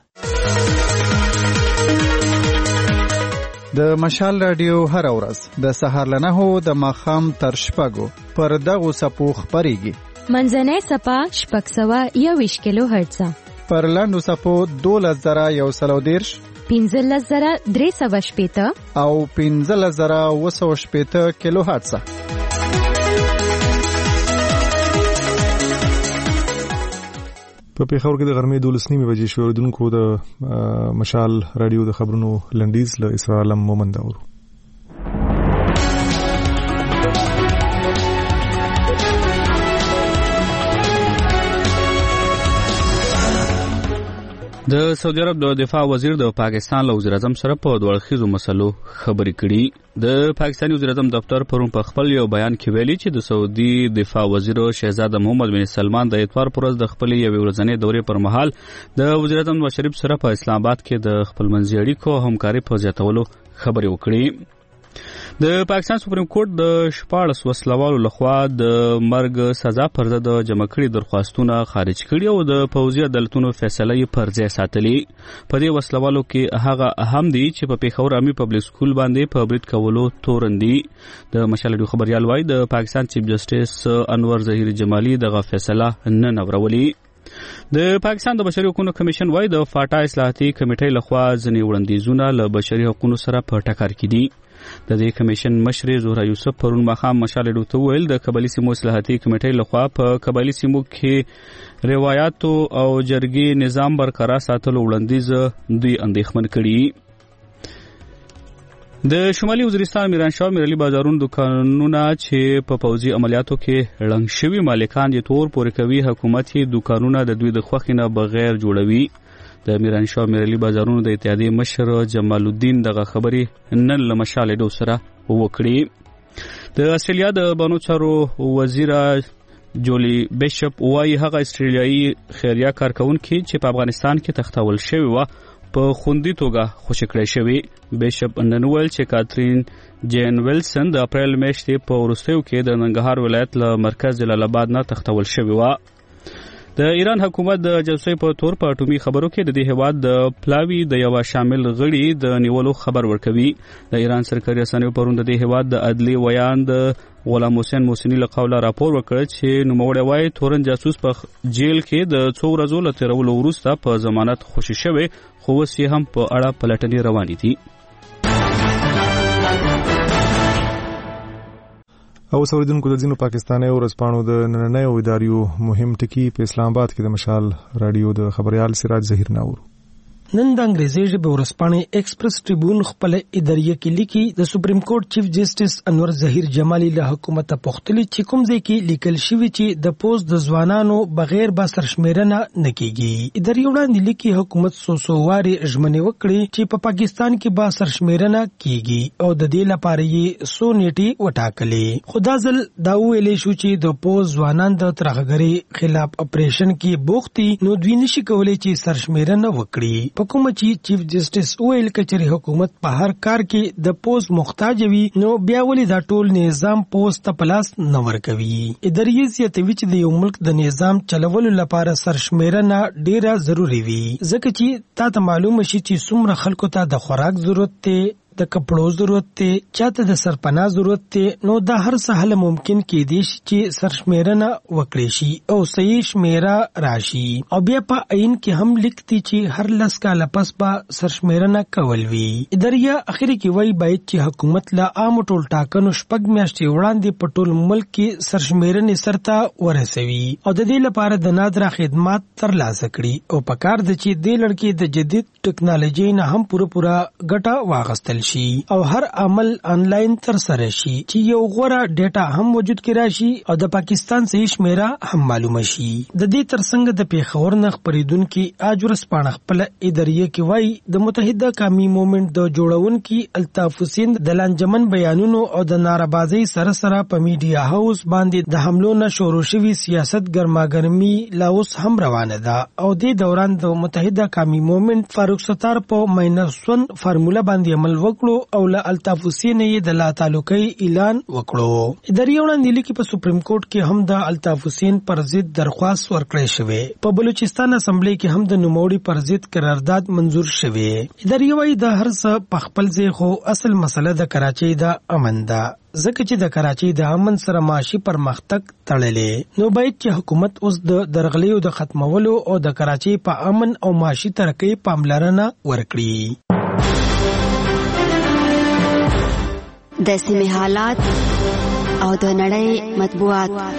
د مشال رادیو هر ورځ د سهار له 9 د ماښام تر 6 پر دغو سپو خبريږي. منځنۍ صفه 621 کیلو هرتز. پر لاندو صفو 12130 15380 او 15280 کیلو هرتز. په پیښور کې د غرمې 12:30 بجې شو اوریدونکو د مشال رادیو د خبرونو لنډیز له اسرار عالم مومند اورو. د سعودي عرب د دفاع وزیر د پاکستان له وزیر اعظم سره په دوه اړخیزو مسلو خبرې کړې. د پاکستاني وزیر اعظم دفتر پرون په خپل یو بیان کې ویلي چې د سعودي دفاع وزیر شهزاده محمد بن سلمان د اتوار پر ورځ د خپل یو ورځنۍ دورې پر مهال د وزیر اعظم نواز شریف سره په اسلام آباد کې د خپلمنځي اړیکو همکاري په زیاتولو خبرې وکړې. د پاکستان سپریم کورټ د 14 وسلوالو لخوا د مرګ سزا پر ضد جمع کړي درخواستونه خارج کړي او د پوځي عدالتونو فیصله یې پر ځای ساتلې. په دې وسلوالو کې هغه اهم دي چې په پیښور عامي پبلک سکول باندې په برید کولو تورن دي. د مشال خبريال وايي د پاکستان چیف جسټس انور ظهیر جمالي دغه فیصله نه نورولي. د پاکستان د بشري حقوقو کمیشن وايي د فاټا اصلاحاتي کمیټې لخوا ځینې وړاندیزونه له بشري حقوقو سره په ټکر کې دي. د دې کمیشن مشر زهرا یوسف پرون ماښام مشال ډو ته ویل د قبایلی سیمو اصلاحاتي کمیټې لخوا په قبایلی سیمو کې روایتو او جرګې نظام برقرار ساتلو وړاندیز دوی اندېښمن کړي. د شمالي وزیرستان میرانشاه میرعلی بازارونو دکانونه چې په پوځي عملیاتو کې ړنګ شوي مالکان یې تور پورې کوي حکومت یې دکانونه د دوی د خوښې نه بغیر جوړوي. د میرانشاه میرعلی بازارونو د اتحادیې مشر جمال الدین دغه خبرې نن له مشال ډو سره وکړي. د استرالیا د بانو چارو وزیر جولی بیشپ وايي هغه استرالیایي خیریه کارکونکي چې په افغانستان کې تختول شوی و په خوندي توګه خوشی کړی شوی. بیشپ نن ویل چې کاترین جین ویلسن د اپریل میاشتې په وروستیو کې د ننګرهار ولایت له مرکز جلال آباد نه تختول شوی و. د ایران حکومت د جاسوسۍ په تور په اټومي خبرو کې د دې هیواد د پلاوی د یو شامل غړي د نیولو خبر ورکوي. د ایران سرکاري رسنیو پرون د دې هیواد د عدلي ویاند غلام حسین موسنی له قوله راپور ورکړ چې نوموړی وايي تورن جاسوس په جیل کې د 2 ورځو له تیرولو وروسته په ضمانت خوشي شوی خو اوس یې هم په اړه پلټنې روانې دي. او اوریدونکو د ځینو پاکستاني ورځپاڼو د نننۍ اداریو مهم ټکی په اسلام آباد کې د مشال رادیو د خبريال سراج ظهیر ناور. نن د انګریزي ژبه ورځپاڼې ایکسپریس ټریبیون خپل اداریه کې لیکي د سپریم کورټ چیف جسټس انور ظهیر جمالي له حکومت پوښتنه چې کوم ځای کې لیکل شوی چې د پوز د ځوانانو بغیر با سرشمیرنه نکېږي. اداریه وړاندې لیکي حکومت سوسواري ژمنې وکړي چې په پاکستان کې با سرشمیرنه کیږي او د دې لپاره یې سو نیټي وټاکلې. خدا ځل دا ویلې شو چې د پوز ځوانان د ترهګرۍ خلاف اپریشن کې بوختي نو دوی نشي کولای چې سرشمیرنه وکړي. حکومت چیف جسټس ویل کچري حکومت په هر کار کې د پوز محتاج وي نو بیا ولې دا ټول نظام پوز ته پلاس نه ورکوي. اداري سیاستوي چې د یو ملک د نظام چلولو لپاره سرشمیرنه ډیره ضروری وي ځکه چې تاسو معلومه شي چې څومره خلکو ته د خوراک ضرورت ته د کپړو ضرورت ته چاته د سرپناه ضرورت ته نو دا هر سهل ممکن کې دي چې سرشمیرنه وکړي شي او صحیح شمیره راشي او بیا په عین کې هم لیکتي چې هر لس کاله پس به سرشمیرنه کول وي. اداريه اخري کې وایي باید چې حکومت لا عام ټول ټاکنو شپږ میاشتې وړاندې په ټول ملک کې سرشمیرنه سرته ورسوي او د دې لپاره د نادره خدمات ترلاسه کړي او په کار د چې د لړکې د جدید ټکنالوژي نه هم پوره ګټه واغستل شي او هر عمل انلاین تر سره شي چې یو غوړه ډیټا هم وجود کې راشي او د پاکستان صحیح شمیره هم معلومه شي. د دې ترڅنګ د پیښور نه خبرېدونکو اجر سپانه خپل اداریه کې وایي د متحده قومي موومېنټ د جوړونکو الطاف حسین د لانجمن بیانونو او د ناربازي سره په میډیا هاوس باندې د حملو نه شروع شوی سیاست ګرماګرمي لا اوس هم روانه ده او د دوران د متحده قومي موومېنټ فاروق ستار په -1 فارموله باندې عمل وکړو او له الطاف حسین یې د لا تعلقي اعلان وکړو. اداري وړاندې لیکي په سپریم کورټ کې هم د الطاف حسین پر ضد درخواست ورکړی شوی. په بلوچستان اسمبلی کې هم د نوموړي پر ضد قرارداد منزور شوی. اداري وايي د هر څه په خپل ځای خو اصل مسله د کراچۍ د امن ده، ځکه چې د کراچۍ د امن سره معاشي پرمختګ تړلې. نو باید چې حکومت اوس د درغلیو د ختمولو او د کراچۍ په امن او معاشي ترقۍ پاملرنه ورکړي. د سیمې حالات او د نړۍ مطبوعات.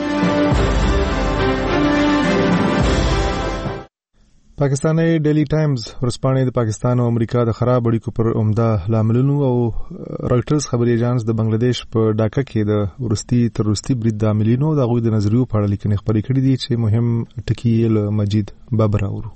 پاکستاني ډیلی ټایمز ورسپانې د پاکستان او امریکا د خراب اړیکو پر عمده لاملونو او رايټرز خبري اژانس د بنگلاديش په ډاکا کې د ورستي برید د عاملینو د غوي د نظریو په اړه لیکنې خبرې کړې دي چې مهم ټکی له مجید بابر اورو.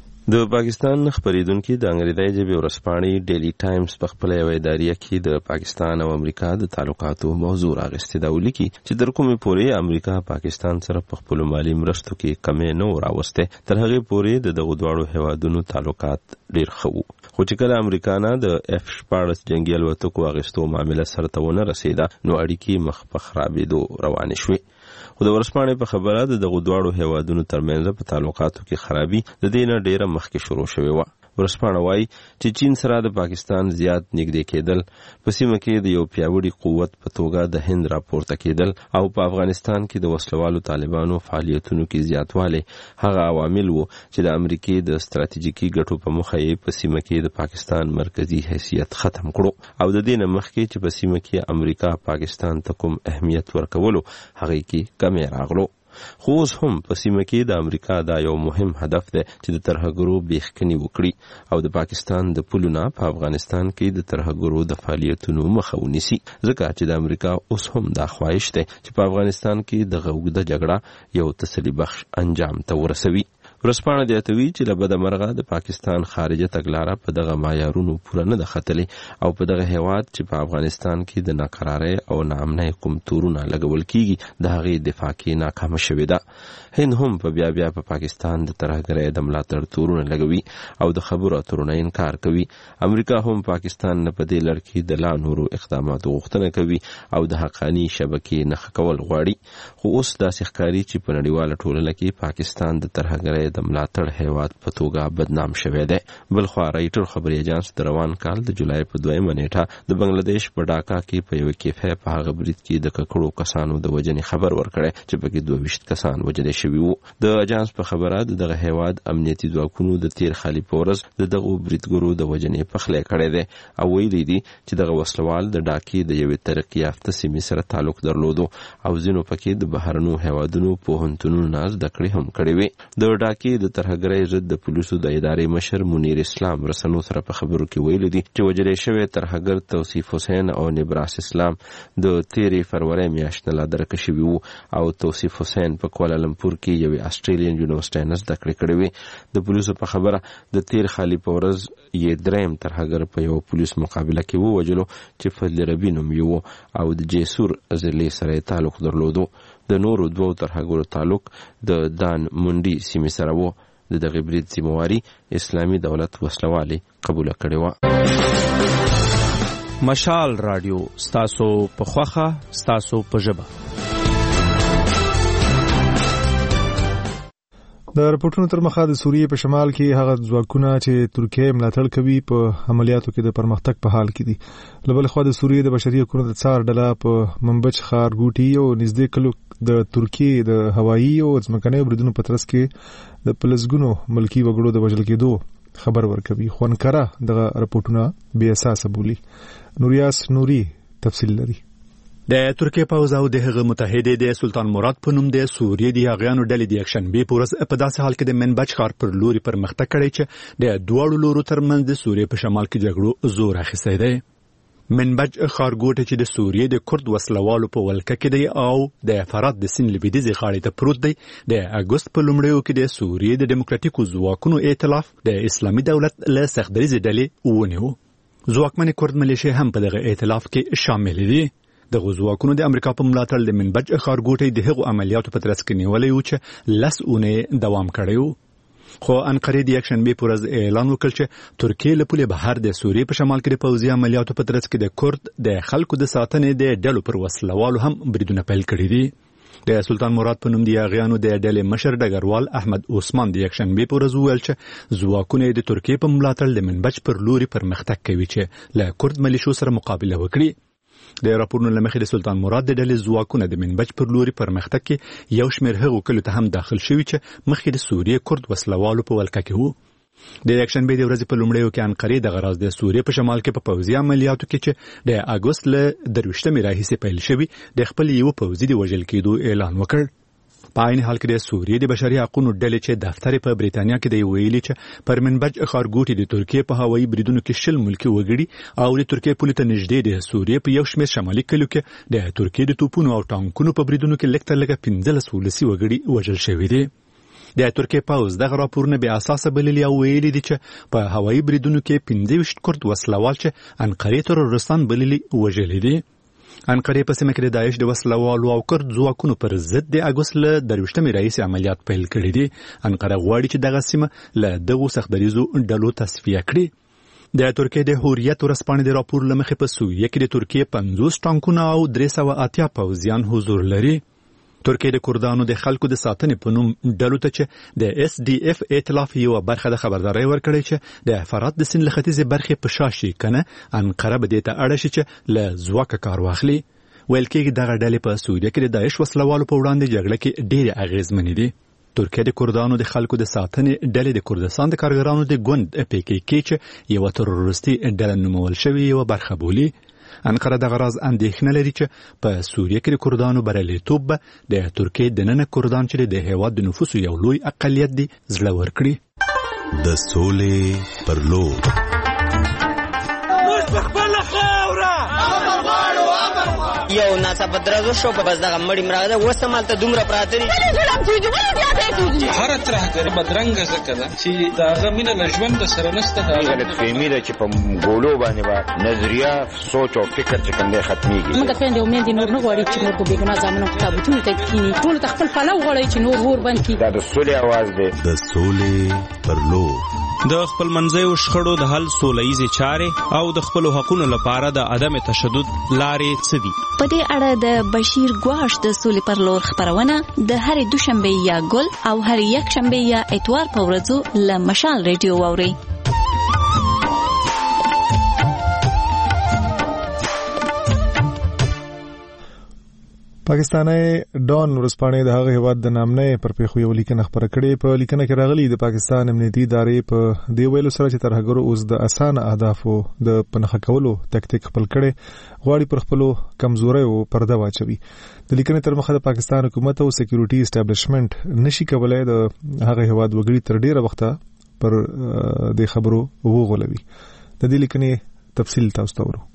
د پاکستان خبرېدونکو د انګریزي ژبې ورسپانې ډیلی ټایمز په خپل یو اداریه کې د پاکستان او امریکا د تعلقاتو موضوع راغستې دا ولیکي چې در کومه پورې امریکا پاکستان سره په خپل مالی مرستو کې کمې نه راوسته تر هغه پورې د دغه دواړو هیوادونو تعلقات ډیر ښه وو. خو چې کله امریکا د F-14 جنگي الوتکو اغستو معاملې سره ته ونه رسیدا نو اړیکې مخ په خرابېدو روانې شوې. خو د ورسپانې په خبره د دغه دواړو هیوادونو ترمنځ په تعلقاتو کې خرابي د دې نه ډیره مخکې شروع شوې و. ورسپانه وايي چې چین سره د پاکستان زیات نږدې کېدل، په سیمه کې د یو پیاوړي قوت په توګه د هند راپورته کېدل او په افغانستان کې د وسلوالو طالبانو فعالیتونو کې زیاتوالی هغه عوامل وو چې د امریکای د ستراتیژیکي ګټو په مخه یې په سیمه کې د پاکستان مرکزی حیثیت ختم کړو او د دې نه مخکې چې په سیمه کې امریکا پاکستان ته کوم اهمیت ورکولو هغه کې کمی راغلو. خو اوس هم په سیمه کې د امریکا دا یو مهم هدف دی چې د ترهګرو بیخکني وکړي او د پاکستان د پولونه په افغانستان کې د ترهګرو د فعالیتونو مخه ونیسي، ځکه چې د امریکا اوس هم دا خواهش دی چې په افغانستان کې د اوږده جګړه یو تسلی بخش انجام ته ورسوي. ورسپانه دیاتوي چې له بده مرغه د پاکستان خارجه تګلاره په دغه معیارونو پوره نه ده ختلې او په دغه هیواد چې په افغانستان کې د ناقرارۍ او ناامنۍ کوم تورونه لګول کیږي د هغې دفاع کې ناکامه شوې ده. هند هم په بیا په پاکستان د ترهګرۍ د ملاتړ تورونه لګوي او د خبرو اترو نه انکار کوي. امریکا هم پاکستان نه په دې لړ کې د لا نورو اقداماتو غوښتنه کوي او د حقاني شبکې نښه کول غواړي. خو اوس داسې ښکاري چې په نړیواله ټولنه کې پاکستان د ترهګرۍ د ملاتړ هیواد په توګه بدنام شوی دی. بل خوا رایټر خبري اژانس د روان کال د جولای په 2 نیټه د بنگلاديش په ډاکا کې په یو کیفه په هغه برید کې د ککړو کسانو د وژنې خبر ورکړی چې پکې 22 کسان وژل شوي وو. د اژانس په خبره دغه هیواد امنیتي ځواکونو د تیر خالي پورز دغه بریدګرو د وژنې پخلی کړی دی او ویلي دي چې دغه وسلوال د ډاکې د یوې ترقی یافته سیمې سره تعلق درلودو او ځینو پکې د بهرنو هیوادونو پوهنتونونو نه زده کړې هم کړې وې. د ډاکې د ترهګرۍ ضد د پولیسو د ادارې مشر منیر اسلام رسنو سره په خبرو کې ویلي دي چې وژل شوی ترهګر توصیف حسین او نبراس اسلام د 13 فروری میاشتې لا درکه شوی وو او توصیف حسین په کوالالمپور کې یو استرالیان یونیورسيټي نه زده کړې وې. د پولیسو په خبره د تیر خالي پورز یې دریم ترهګر په یو پولیس مقابله کې ووجلو چې فضل ربی نوم یو او د جیسور ضلع سره تعلق درلودو. د نورو دوه ترهګرو تعلق د دان منډي سیمې سره وو. د دغه برید ذمہواری اسلامي دولت وسلوالي قبول کړې و. مشال رادیو ستاسو په خوخه ستاسو په ژبه. د رپورټونو تر مخه د سوریې په شمال کې هغه ځواکونه چې ترکیه ملاتړ کوي په عملیاتو کې د پرمختګ په حال کې دي. لبل خو د سوریې د بشري حقوقو د څار ډله په منبج ښارګوټي او نږدې کلو د ترکیه د هوایي او ځمکني بریدونو په ترڅ کې د پلسګونو ملکی وګړو د وژل کېدو خبر ورکوي. خو انکره دغه رپورټونه بې اساسه بولي. نوریاس نوري تفصیل لري. د ترکیه پوځ او د هغه متحده د سلطان مراد په نوم د سوریې د هغیانو ډلې د یکشنبه پورز په داسې حال کې د منبج ښار پر لوري پرمختګ کړی چې د دوړو لورو ترمنځ د سوریې په شمال کې جګړو زور اخیستی دی. منبج ښارګوټی چې د سوریې د کورد وسلوالو په ولکه کې دی او د فرات د سیند لویدیځې غاړې ته پروت دی، د اګوست په لومړیو کې د سوریې د ډیموکراتیکو ځواکونو ائتلاف د اسلامي دولت له سختدریزې ډلې ونیو. ځواکمنې کورد ملیشې هم په دغه ائتلاف کې شامل دي. دغه ځواکونو د امریکا په ملاتړ د منبج ښارګوټی د هغو عملیاتو په ترڅ کې نیولی و چې 10 اونۍ دوام کړی و. خو انقرې د یکشنبه په ورځ اعلان وکړ چې ترکیه له پولې بهر د سوریې په شمال کې د پوځي عملیاتو په ترڅ کې د کورد د خلکو د ساتنې د ډلو پر وسلوالو هم بریدونه پیل کړي دي. د سلطان مراد په نوم د یاغیانو د ډلې مشر ډګروال احمد عثمان د یکشنبه په ورځ وویل چې ځواکونه د ترکیه په ملاتړ د منبج پر لوري پرمختګ کوي چې له کورد ملیشو سره مقابله وکړي. د راپورونو له مخې د سلطان مراد د ډلې ځواکونه د منبج پر لوري پرمختګ کې یو شمېر هغو کلیو ته هم داخل شوي چې مخکې د سوریې کورد وسلوالو په ولکه کې وو. د یکشنبه د ورځې په لومړیو کې انقرې د غراز د سوریې په شمال کې په پوځي عملیاتو کې چې د اګوست له 23 راهیسې پیل شوي د خپل یو پوځي د وژل کېدو اعلان وکړ. په عین حال کې د سوریې د بشري حقوقو ډلې چې دفتر په بریتانیا کې د ویلي چې پر منبج ښارګوټي د ترکیه په هوایي بریدونو کې شل ملکی وګړي او د ترکیه پولیس ته نږدې د سوریې په یو شمېر شمالي کلیو کې د ترکیه د توپونو او ټانکونو په بریدونو کې لږ تر لږه 15 ولسي وګړي وژل شوي دي. د ترکیه پوځ دغه راپورونه بیا اساسه بللي او ویلي دي چې په هوایي بریدونو کې 15 کورد وسلوال چې انقرې ترورستان بللي وژلي دي. انقرې په سیمه کې د داعش د وسلوالو او کورد ځواکونو پر ضد د اګوست له 23 راهیسې عملیات پیل کړي دي. انقره غواړي چې دغه سیمه له دغو سختدریزو ډلو تصفیه کړي. د ترکیه د حریت ورځپاڼې د راپور له مخې په سوریه کې د ترکیه 50 ټانکونه او 380 پوځیان حضور لري. ترکیه د کردانو د خلکو د ساتنې په نوم ډلو ته چې د SDF ائتلاف یو برخه د خبرداري ورکړې چې د فرات د سیند لختیزې برخې په شاشي کنه انقره به دې ته اړه شي چې له ځواک کار واخلي. ویل کېږي دغه ډلې په سوریه کې د داعش وسلوالو په وړاندې جګړه کې ډېرې اغېزمنې دي. ترکیه د کردانو د خلکو د ساتنې ډلې د کردستان د کارګرانو د ګوند PKK چې یو تروریستي ډله نومول شوی یو برخه بولي. انقره د غراز اندېښنه لري چې په سوریه کې د کردانو بریالیتوب به د ترکیه دننه کردان چې د هېواد د نفوسو یو لوی اقلیت دي زړه ورکړي. د سولې پر لور یو ناڅاپه درزو شو په بس دغه مړی مراده وسمالته دومره پراته دي هر ترهګر بدرنګ زکه ده چې داغه مینه له ژوند سره نسته غلط فهمي ده چې په ګولو باندې با نظریه سوچ او فکر چې کنده ختميږي. موږ ته د امید نور نه غواړي چې نور په بیګناه ځامنو کتابونه ته کینی ټول خپل پلو غواړي چې نور ور باندې دا د سولې आवाज ده. د سولې پر لور د خپل منځیو شخړو د حل سولهییزې چارې او د خپل حقوقو لپاره د عدم تشدد لارې څه دي. په دې اړه د بشیر ګواش د سولې پر لور خبرونه د هرې دوشنبه یا ګل او هرې یکشنبه یا اتوار په ورځو له مشال ریډیو واورئ. پاکستاني ډان ورځپاڼې د هغه هیواد د نامنې پر پیښو یو لیکنه خبره کړې. په لیکنه کې راغلي د پاکستان امنیتي ادارې په دی ویلو سره چې ترهګرو اوس د اسانه اهدافو د پنهخه کولو تکتیک خپل کړي غواړي پر خپلو کمزوریو پرده واچوي. د لیکنې تر مخه د پاکستان حکومت او سکیورټي اسټابلیشمنت نشي کولای د هغه هیواد وګړي تر ډیره وخته پر د خبرو وغولوي. د دې لیکنې تفصیل تاسو ته ورو.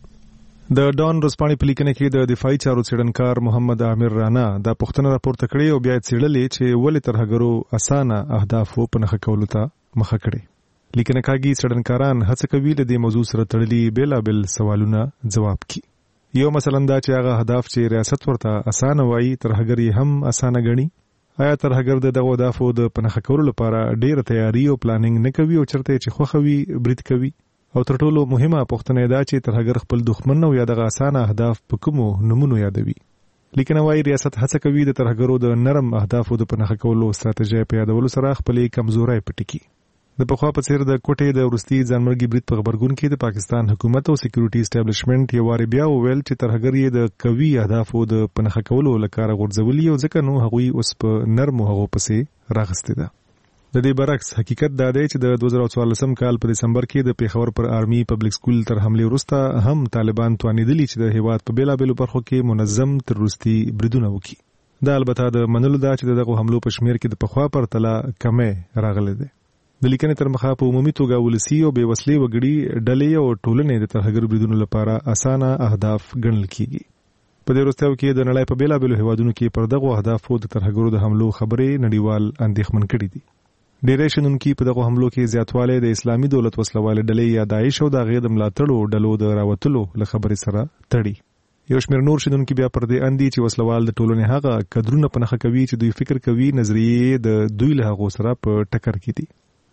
د ډان ورځپاڼې په لیکنه کې د دفاعي چارو څېړنکار محمد عامر رانا دا پوښتنه راپورته کړې او بیا یې څېړلې چې ولې ترهګرو اسانه اهدافو په نښه کولو ته مخه کړې. لیکنه کاږي څېړنکاران هڅه کوي له دې موضوع سره تړلي بېلابېل سوالونه ځواب کړي. یو مثلا دا چې هغه اهداف چې ریاست ورته اسانه وایي ترهګر یې هم اسانه ګڼي. آیا ترهګر د دغو اهدافو د په نښه کولو لپاره ډېره تیاری او پلانینګ نه کوي او چېرته چې خوښه وي برید کوي؟ او تر ټولو مهمه پوښتنه دا چې ترهګر خپل دښمن او یا دغه اسانه اهداف په کومو نمونو یادوي. لیکنه وايي ریاست هڅه کوي د ترهګرو د نرم اهدافو د پنهخه کولو ستراتیژي په یادولو سره خپلې کمزورۍ پټې کړي. د پخوا په څیر د کوټې د ورستي ځانمرګي برید په خبرګون کې د پاکستان حکومت او سکیورټي اسټابلیشمنت یو واری بیا وویل چې ترهګر یې د قوي اهدافو د پنهخه کولو لپاره غورځولي او ځکه نو هغوی اوس په نرمو هغو پسې راغستې ده. د دې برعکس حقیقت دا دی چې د 2014 کال په دسمبر کې د پیښور پر آرمي پبلک سکول تر حمله وروسته هم طالبان توانیدلی چې د هیواد په بیلابېلو برخو کې منظم تروریستي بریدونه وکړي. دا البته د منلو دا چې دغه حملو په شمیر کې د پخوا پر تله کمې راغلي دي. د لیکنې تر مخه په عمومي توګه ولسی او بې وسلې وګړي ډلې او ټولنې د ترهګر بریدونو لپاره اسانه اهداف ګڼل کیږي. په دې وروستیو کې د نړۍ په بیلابېلو هیوادونو کې پر دغه اهدافو د ترهګرو د حملو خبرې نړیوال اندېښمن کړي دي. ډېری شنونکي په دغه حملو کې زیاتوالی د اسلامي دولت وسلوالې ډلې یا داعش او د هغې د ملاتړو ډلو د راوتلو له خبرې سره تړي. یو شمېر نور شنونکي بیا پر دې اندي چې وسلوال د ټولنې هغه کدرونه په نښه کوي چې دوی فکر کوي نظریې د دوی له هغو سره په ټکر کې دي.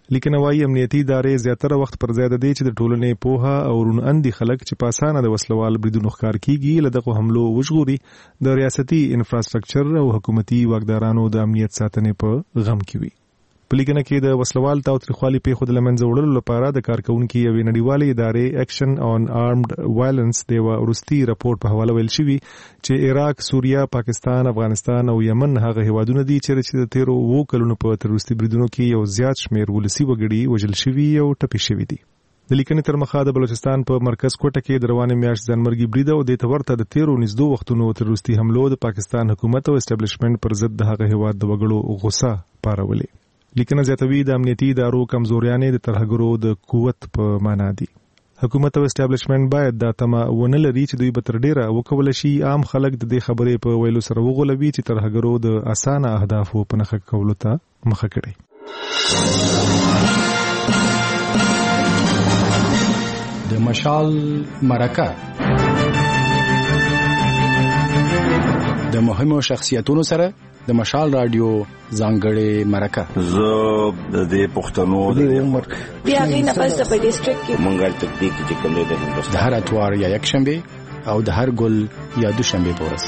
لیکنه وايي امنیتي ادارې زیاتره وخت پر ځای د دې چې د ټولنې پوهه او روناندي خلک چې په اسانه د وسلوال بریدونو ښکار کیږي له دغه حملو وژغوري د ریاستي انفراستراکچر او حکومتي واکدارانو د امنیت ساتنې په غم کې وي. په لیکنه کې د وسلوال تاوتریخوالي پیښو د لمنځه وړلو لپاره د کارکونکو یوې نړیوالې ادارې اکشن آن آرمډ وایلنس د یو وروستي راپور په حواله ویل شوی چې عراق، سوریه، پاکستان، افغانستان او یمن هغه هیوادونه دي چې د تیرو 2 کلونو په تروریستي بریدونو کې یو زیات شمیر ولسي وګړي وژل شوي او ټپي شوي دي. د لیکنې تر مخه د بلوچستان په مرکز کوټه کې د روانې میاشت ځانمرګي برید او د تورته د تیرو نږدې وختونو تروریستي حملو د پاکستان حکومت او اسټابلیشمنت پر ضد د هغه هیواد د وګړو غوسه پارولې. لیکنه زیاتوي د امنیتي ادارو کمزوریانې د ترهګرو د قوت په معنا دي. حکومت او اسټابلیشمنت باید دا تمه ونه لري چې دوی به تر ډیره وکول شي عام خلک د دې خبرې په ویلو سره وغولوي چې ترهګرو د اسانه اهدافو په نښه کولو ته مخه کړي. د مشال مرکه د مهمو شخصیتونو سره د مشال رادیو ځانګړې مرکه. زه د دې پښتنو د عمر بیا غینه پس په ډیسټریکټ کې منګل تکنیک چې کوم دی د هندوستان د هر اتوار یا یک شنبه او د هر ګل یا دوشنبه پورس.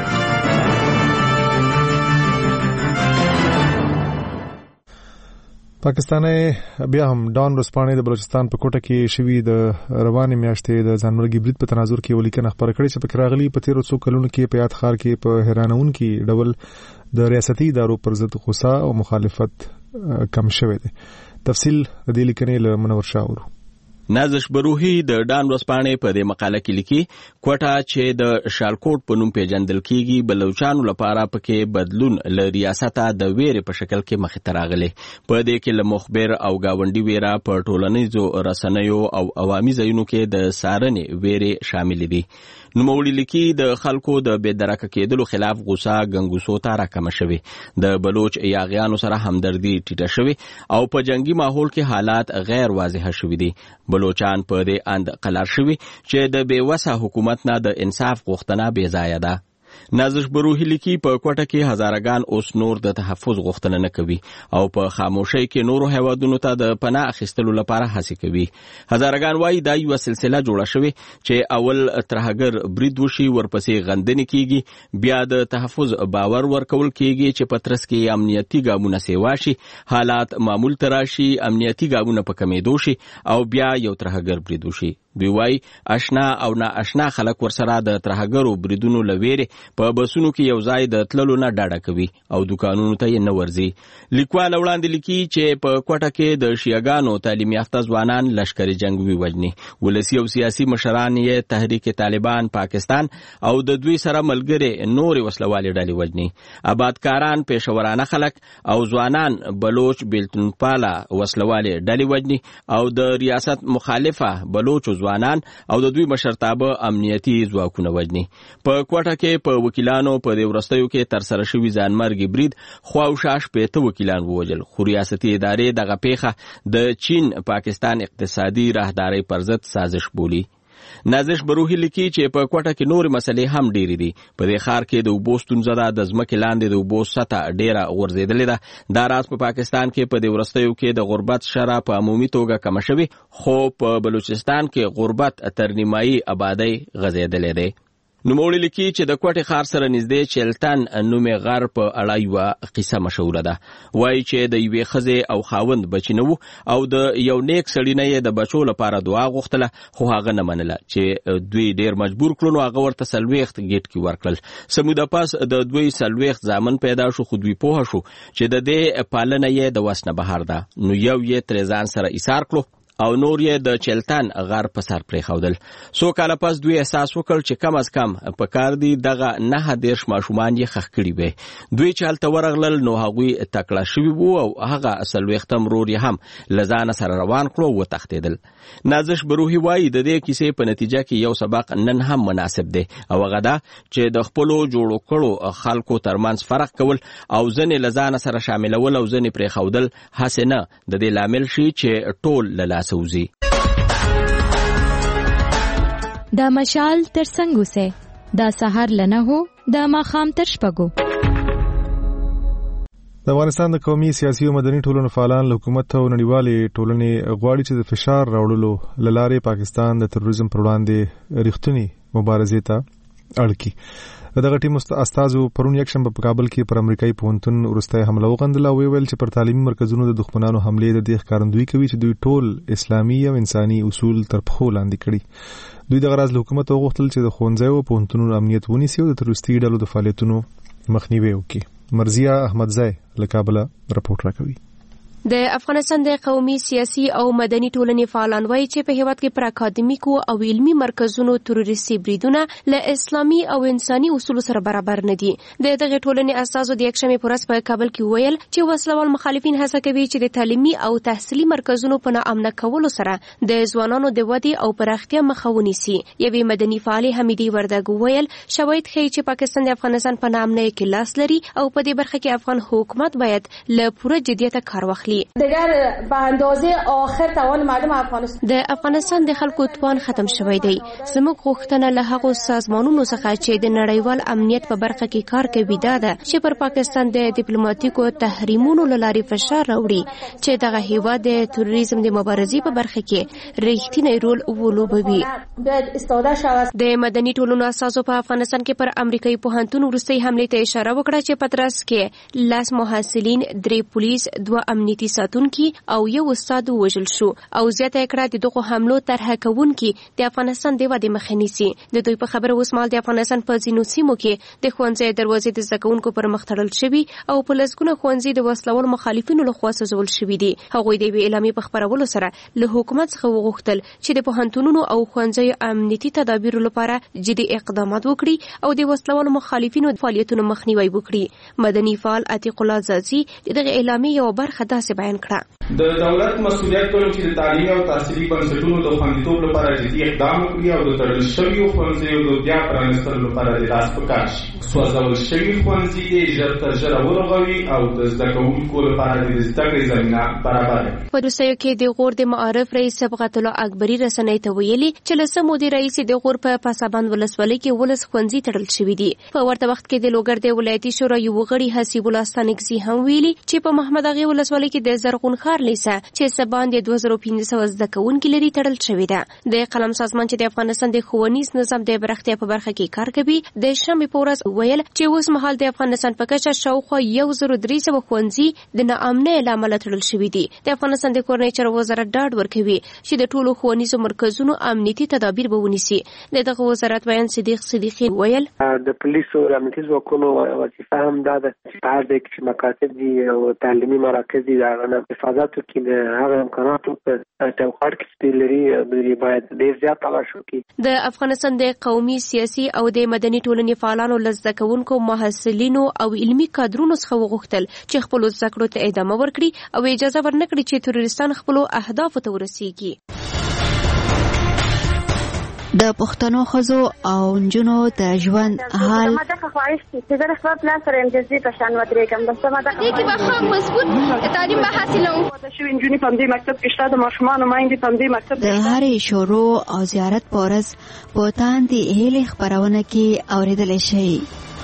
پاکستاني بیا هم ډان رسپانې د بلوچستان په کوټه کې شوی د روانې میاشتې د ځانمرګي برید په تناظر کې ولیکنه خبره کړې چې په راغلي په تیرو 2 کلونو کې په یاد ښار کې په حیرانونکي ډول د ریاستي ادارو پر ضد غوسه او مخالفت کم شوی دی. تفصیل د دې لیکنې له منور شاورو. نازش بروحي د ډان ورځپاڼې په دې مقاله کې لیکي کوټه چې د شالکوټ په نوم پیژندل کیږي بلوچستان لپاره پکې بدلون ل ریاسته د ویرې په شکل کې مخې ته راغلی. په دې کې له مخبر او گاونډي ویره په ټولنیزو رسنیو او عوامي ځایونو کې د سارنې ویرې شامل دي. نوموړي لیکي د خلکو د بېدرکه کېدلو خلاف غوسه ګنګوسو ته راکمه شوې. د بلوچ یاغیانو سره همدردي ټیټه شوې او په جنگي ماحول کې حالات غیر واضحه شوي دي. بلوچان په دې اند قلار شوي چې د بېوسه حکومت نه د انصاف غوښتنه بې ځایه ده. نازش بروحي لیکي په کوټه کې هزارګان اوس نور د تحفظ غوښتنه نه کوي او په خاموشۍ کې نورو هیوادونو ته د پناه اخیستلو لپاره هڅې کوي. هزارګان وايي دا یو سلسله جوړه شوې چې اول ترهګر برید وشي ورپسې غندنې کیږي بیا د تحفظ باور ورکول کیږي چې په ترڅ کې امنیتي ګامونه سیوا شي حالات معمول تراشي امنیتي ګامونه په کمیدو شي او بیا یو ترهګر برید وشي. دوی وايي آشنا او نا آشنا خلک ورسره د ترهګرو بریدونو لويره په بسونو کې یو ځای د تللو نه ډاډه کوي او دکانونو ته یې نه ورځي. لیکوال وړاندې لیکي چې په کوټه کې د شیعاګانو تعلیم یافته ځوانان لشکري جنگ ووجني. ولسی او سیاسي مشران یې تحریک طالبان پاکستان او د دوی سره ملګري نور وسلوالې ډلې وجني. آبادکاران پېښورانه خلک او ځوانان بلوچ بیلتونپاله وسلوالې ډلې وجني او د ریاست مخالفه بلوچ ځوانان او د دوی مشرتابه امنیتي ځواکونه وجني. په کوټه کې په وکیلانو په دې ورستیو کې تر سره شوی ځانمرګي برید خواوشا 15 وکیلان ووجل. خو ریاستي ادارې دغه پیښه د چین پاکستان اقتصادي راهداري پر ضد سازش بولی. نازش بروحي لیکي چې په کوټه کې نور مسلې هم ډېرې دي. په دې ښار کې د اوبو ستونزه ده د ځمکې لاندې د اوبو سطح ډېره غورځېدلې ده. دا راز په پاکستان کې په دې ورستیو کې د غربت شرح په عمومي توګه کمه شوې خو په بلوچستان کې غربت تر نیمایي آبادۍ غځېدلی دی. نوموړي لیکي چې د کوټې ښار سره نږدې چلتن نومې غر په اړه یوه قصه مشهوره ده. وایي چې د یوې ښځې او خاوند بچي نه وو او د یو نیک سړي نه یې د بچو لپاره دعا غوښتله خو هغه نه منله چې دوی ډېر مجبور کړو نو هغه ورته 40 ګیټکي ورکړل. څه موده پس د دوی 40 زامن پیدا شو خو دوی پوه شو چې د دې پالنه یې د وس نه بهر ده نو یو یې ترې ځان سره ایثار کړو او نور یې د چلتن غر په سر پرېښودل. 100 کاله پس دوی احساس وکړ چې کم از کم په کار دی دغه 9 ماشومان یې ښخ کړي وي. دوی چې هلته ورغلل نو هغوی تکړه شوي وو او هغه 40 ورور یې هم له ځانه سره روان کړو وتښتېدل. نازش بروحي وایي د دې کیسې په نتیجه کې یو سبق نن هم مناسب دی او هغه دا چې د خپلو جوړو کړو خلکو ترمنځ فرق کول او ځنې له ځانه سره شاملول او ځنې پرېښودل هسې نه د دې لامل شي چې ټول له لاسه وځي. دا مشال تر څنګه سه دا سحر لنه هو دا ماخام تر شپږو. د افغانستان د قومي سیاسي او مدني ټولنو فعالان له حکومت او نړیوالې ټولنې غواړي چې د فشار راوړلو له لارې پاکستان د تروریزم پر وړاندې رښتونی مبارزې ته اړ کړي. دغه ټیم استازو پرون یکشنبه په کابل کې پر امریکایي پوهنتون وروستۍ حمله وغندله او ویل چې پر تعلیمي مرکزونو د دښمنانو حملې د دې ښکارندویي کوي چې دوی ټول اسلامي او انساني اصول تر پښو لاندې کړي. دوی دغه راز له حکومت وغوښتل چې د ښوونځیو او پوهنتونونو امنیت ونیسي او د تروریستي ډلو د فعالیتونو مخنیوي وکړي. مرضیه احمدزی له کابل راپورټ راکوي. د افغانستان د قومي سیاسي او مدني ټولنې فعالان وایي چې په هیواد کې پر اکاډمیکو او علمي مرکزونو تروریستي بریدونه له اسلامي او انساني اصولو سره برابر نه دي. د دغه ټولنې استازو د یکشنبې په ورځ په کابل کې ویل چې وسلوال مخالفین هڅه کوي چې د تعلیمي او تحصیلي مرکزونو په ناامنه کولو سره د ځوانانو د ودې او پراختیا مخه ونیسي. یوې مدني فعالې حمیدي وردګ ویل شواهد ښیي چې پاکستان د افغانستان په ناامنۍ کې لاس لري او په دې برخه کې افغان حکومت باید له پوره جدیت کار واخلي. دیگر به اندازه آخر توان مردم افغانستان د افغانستان د خلکو توان ختم شوی دی. زموږ غوښتنه له هغو سازمانونو څخه چې د نړیوال امنیت په برخه کې کار کوي دا ده چې پر پاکستان د ډیپلوماټیکو تحریمونو له لارې فشار راوړي چې دغه هیواد د تروریزم د مبارزې په برخه کې رښتینی رول ولوبوي. د مدني ټولنو اساسو په افغانستان کې پر امریکایي پوهنتون وروستۍ حملې ته اشاره وکړه چې پترس کې 10 محصلین، 3 پولیس، 2 امنیتي ساتونکي او یو استاد وژل شو او زیاته کړه د دغه حملو طرح کوونکي د افغانستان د ودې مخه نیسي. د دوی په خبره اوس مهال د افغانستان په ځینو سیمو کې د ښوونځي دروازې د زده کوونکو پر مخ تړل شوي او په لسګونه ښوونځي د وسلوال مخالفینو لخوا سوځول شوي دي. هغوی د یوې اعلامیې په خپرولو سره له حکومت څخه وغوښتل چې د پوهنتونونو او ښوونځیو امنیتي تدابیرو لپاره جدي اقدامات وکړي او د وسلوال مخالفینو فعالیتونو مخنیوي وکړي. مدني فعال عتیق الله زازي دغه اعلامیې یو برخه داسې بیان کړه. د دولت مسؤلیت کوي چې د تعلیم او تحصیلي بنسټونو د خوندیتوب لپاره جدي اقدام وکړي او د تړل شویو ښوونځیو د بیا پرانیستلو لپاره د لاس په کار شي. سوځول شوي ښوونځي یې ژر تر ژره ورغوي او د زده کوونکو لپاره د زده کړې زمینه برابره کړي. په روسیو کې د غور د معارف رئیس صبغت الله اکبري رسنۍ ته ویلي چې له څه مودې راهیسې د غور په پسابند ولسوالۍ کې 12 ښوونځي تړل شوي دي. په ورته وخت کې د لوګر د ولایتي شورا یو غړي حسیب الله ستانکزي هم ویلي چې په محمد اغا ولسوالۍ کې د زرغون خار لیسه چې سباند 2500 زده کوونکي لري تړل شوی ده. د قلم سازمان چې د افغانستان د ښوونیز نظام د پراختیا په برخه کې کار کوي د شنبې په ورځ ویل چې اوس مهال د افغانستان په کچه شاوخوا 1300 ښوونځي د ناامنۍ له امله تړل شوي دي. د افغانستان د کورنۍ چارو وزارت ډاډ ورکوي چې د ټولو ښوونیزو مرکزونو امنیتي تدابیر به ونیسي. دغه وزارت بیان صدیقي ویل د پولیسو او امنیتي ځواکونو وظیفه هم دا ده چې په هر ځای کې مکاتب دي او تعلیمي مراکز دي د حفاظتو کې د هغه امکاناتو په توقعات کې لري باید ډیر زیات تلاش وکړي. د افغانستان د قومي سیاسي او د مدني ټولنې فعالانو لزده کوونکو محصلینو او علمي کادرونو څخه وغوښتل چې خپل زده کړو ته ادامه ورکړي او اجازه ورنکړي چې تروریستان خپل اهدافو ته ورسیږي. د پښتنو ښځو او نجونو د ژوند حال ما دغه خواهش چې زه خپل پلان سره امتیازي په شان ودرېږم بس ما دغه کې به خو مضبوط تعلیم به حاصلوم. د شوي نجونې په دې مکتب کې شته د ماشومانو میندې په دې مکتب د هرې شروع او زیارت په ورځ په تاندې هیلې خپرونه کې اورېدلی شي.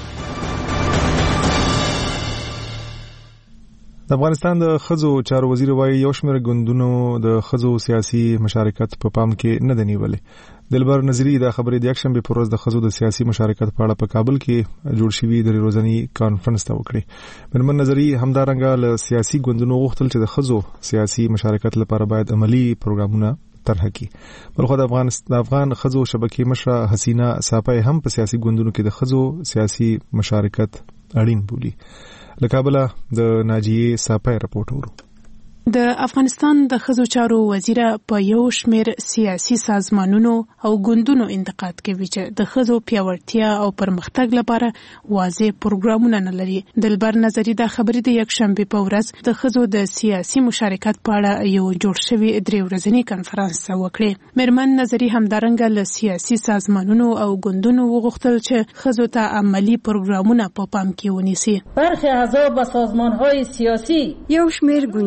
د افغانستان د ښځو چارو وزیر وایي یو شمېر ګوندونو د ښځو سیاسي مشارکت په پام کې نه دی نیولی. دلبر نظری دا خبرې د یکشنبې په ورځ د ښځو د سیاسي مشارکت په اړه په کابل کې جوړ شوي د روزنی کانفرنس ته وکړي. میرمن نظری همدارنګه له سیاسي ګوندونو غوښتل چې د ښځو سیاسي مشارکت لپاره باید عملی پروګرامونه طرح کړي. بلخو د افغان ښځو شبکې مشره حسینا صافی هم په سیاسي ګوندونو کې د ښځو سیاسي مشارکت اړین بولي. له کابل د ناجیه صافی راپورټ ورو. د افغانستان د ښځو چارو وزیر په یو شمېر سیاسي سازمانونو او ګوندونو انتقاد کوي چې د ښځو پیاوړتیا او پرمختګ لپاره واضح پروګرامونه نه لري. دلبر نظری دا خبرې د یکشنبې په ورځ د ښځو د سیاسي مشارکت په اړه یو جوړ شوی 3 ورځنی کنفرانس ته وکړي. میرمن نظری همدارنګه له سیاسي سازمانونو او ګوندونو وغوښتل چې ښځو ته عملی پروګرامونه په پام کې ونیسي. برخی اعضا به سازمان‌های سیاسی یو شمېر ګوندونه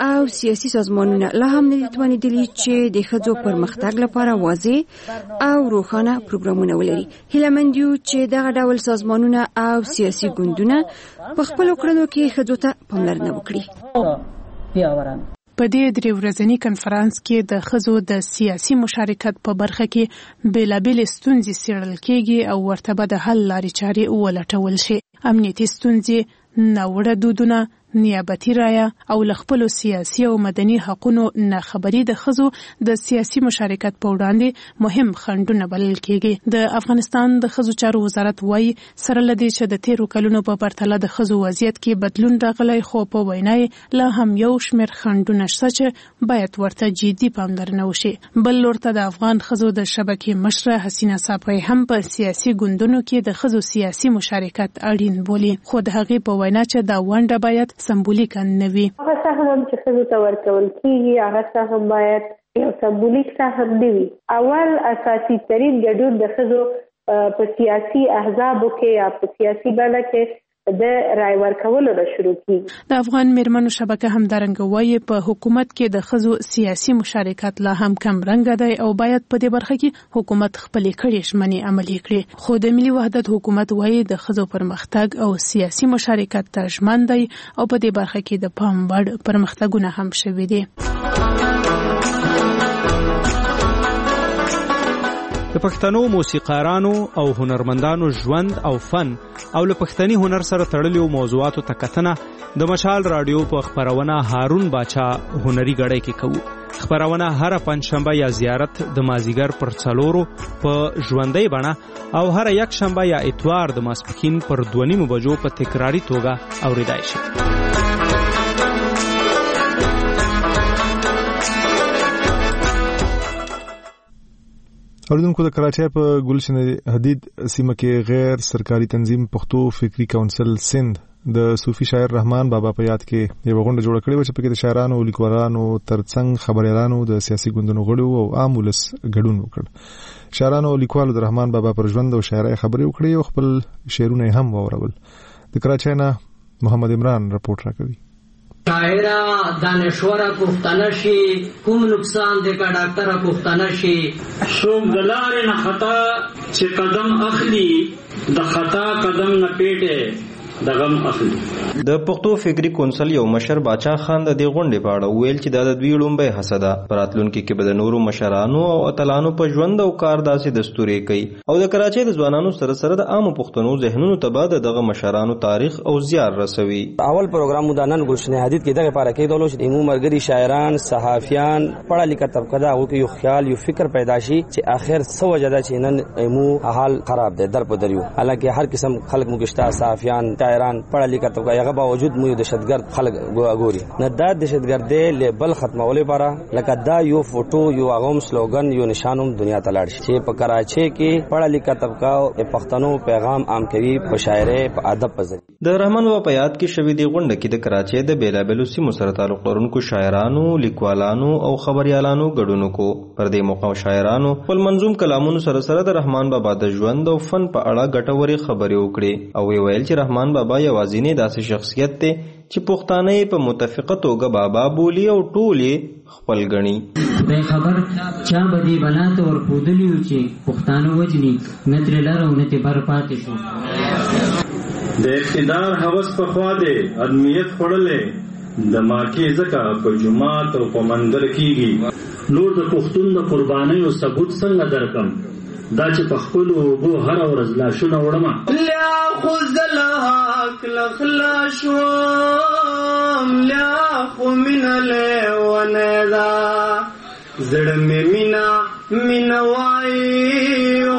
او سیاسي سازمانونه لا هم نه توانیدلي چې د ښځو پرمختګ لپاره واضح او روښانه پروګرامونه ولري. هیله مند یو چې دغه ډول سازمانونه او سیاسي ګوندونه په خپلو کړنو کې ښځو ته پاملرنه وکړي. په دې 3 ورځني کنفرانس کې د ښځو د سیاسي مشارکت په برخه کې بیلابېل ستونزې څېړل کېږي او ورته به د حل لارې چارې ولټول شي. امنیتي ستونزې، ناوړه دودونه، نیابتي رایه او له خپلو سیاسي او مدني حقونو ناخبري د ښځو د سیاسي مشارکت په وړاندې مهم خنډونه بلل کېږي. د افغانستان د ښځو چارو وزارت وایي سره له دې چې د تیرو کلونو په پرتله د ښځو وضعیت کې بدلون راغلی، خو په وینا یې لا هم یو شمېر خنډونه شته چې باید ورته جدي پاملرنه وشي. بل لور ته د افغان ښځو د شبکې مشره حسینه صافی هم په سیاسي ګوندونو کې د ښځو سیاسي مشارکت اړین بولي، خو د هغې په وینا چې دا ونډه باید سمبولیک نه وي. هغه سهم چې ښځو ته ورکول کېږي هغه سهم باید یو سمبولیک سهم نه وي. اول اساسي ترین ګډون د ښځو په سیاسي احزابو کې یا په سیاسي بڼه کې د رای ورکولو نه شروع کیږي. د افغان میرمنو شبکه همدارنګه وایي په حکومت کې د ښځو سیاسي مشارکت لا هم کم رنګه دی او باید په دې برخه کې حکومت خپلې کړې ژمنې عملي کړي. خو د ملي وحدت حکومت وایي د ښځو پرمختګ او سیاسي مشارکت ته ژمن دی او په دې برخه کې د پام وړ پرمختګونه هم شوي دي. د پښتنو موسیقارانو او هنرمندانو ژوند او فن او له پښتني هنر سره تړلو موضوعاتو ته کتنه د مشال رادیو په خبرونه هارون باچا هنري غړی کې کوو. خبرونه هر پنځشنبه یا زیارت د مازیګر پر 4 په ژوندۍ بڼه او هر یک شنبه یا اتوار د ماسپښین پر 2:30 بجو په تکراری توګه اوریدای شي. اوریدونکو د کراچۍ په ګلشن حدید سیمه کې غیر سرکاري تنظیم پښتو فکری کونسل سند د صوفي شاعر رحمان بابا په یاد کې یو غونډه جوړه کړې و چې پکې د شاعرانو او لیکوالانو ترڅنګ خبريالانو د سیاسي ګوندونو غړو او عام ولس ګډون وکړ. شاعرانو او لیکوالو د رحمان بابا پر ژوند او شاعرۍ خبرې وکړې او خپل شعرونه هم واورول. د کراچۍ نه محمد عمران رپورټ راکوي. شاعرہ دانشورہ پختانه شي کوم نقصان دې کا ډاکټر پختانه شي څوک دلار نه خطا چې قدم اخلي د خطا قدم نه پیټه د غم اخلي. د پښتو فکری کونسل یو مشر باچا خان د دې غونډې په اړه ویل چې د دوی لومبه حسده پراتلونکو کې به د نورو مشرانو او اتلانو په ژوند او کار داسې دستوري کوي او د کراچۍ د ځوانانو سره سره د عامو پښتنو ذهنونو ته بعد دغه مشرانو تاریخ او زیار رسوي. اول پروګرام مدانن ګلشن حدید کې دغه لپاره کې دولو چې عموم مرګري شاعران صحافیان پړه لیکه طبقه دا او کې یو خیال یو فکر پیدا شي چې اخر سو وجدا چې نن مو حال خراب دی در په دریو حالکه هر قسم خلک مګشتا صحافیان شاعران پړه لیکه طبقه هغه باوجود مو دهشتګرد خلک ګوري نه دا دهشتګردي لیبل ختمولې لپاره لکه دا یو فوټو یو اغم سلوګن یو نشانوم دنیا ته لاړ شي چې په کراچۍ کې پړه لیکه طبقه او پښتنو پیغام عام کوي په شاعرۍ په ادب په ذریعہ. د رحمان بابا په یاد کې شوې دی غونډه کې د کراچۍ د بیلابېلو سیمو سره تعلق لرونکو شاعرانو، لیکوالانو او خبريالانو ګډون وکړو. پر دې موقع شاعرانو خپل منظوم کلامونو سره سره د رحمان بابا د ژوند او فن په اړه ګټورې خبرې وکړې او ویل چې رحمان بابا یوازینی داسې شخصیت دی چې پښتانه په متفقه توګه بابا بولی او ټولې خپل غني. د خبر چا بدی بنات ور پودلی چې پښتانه وجني نتر لارو نته بر پاتې شو. د اقتدار هوس په خوا دی ادمیت خړلې د ماکي زکه په جمعات او په منظر کیږي نور د پښتون د قربانۍ او ثبوت څنګه درکم دا چې په خپل وګو هر ورځ لاشونه وړم لا خذل حق لخلاشوم لا خو من له وندا زړه مې مینا وایو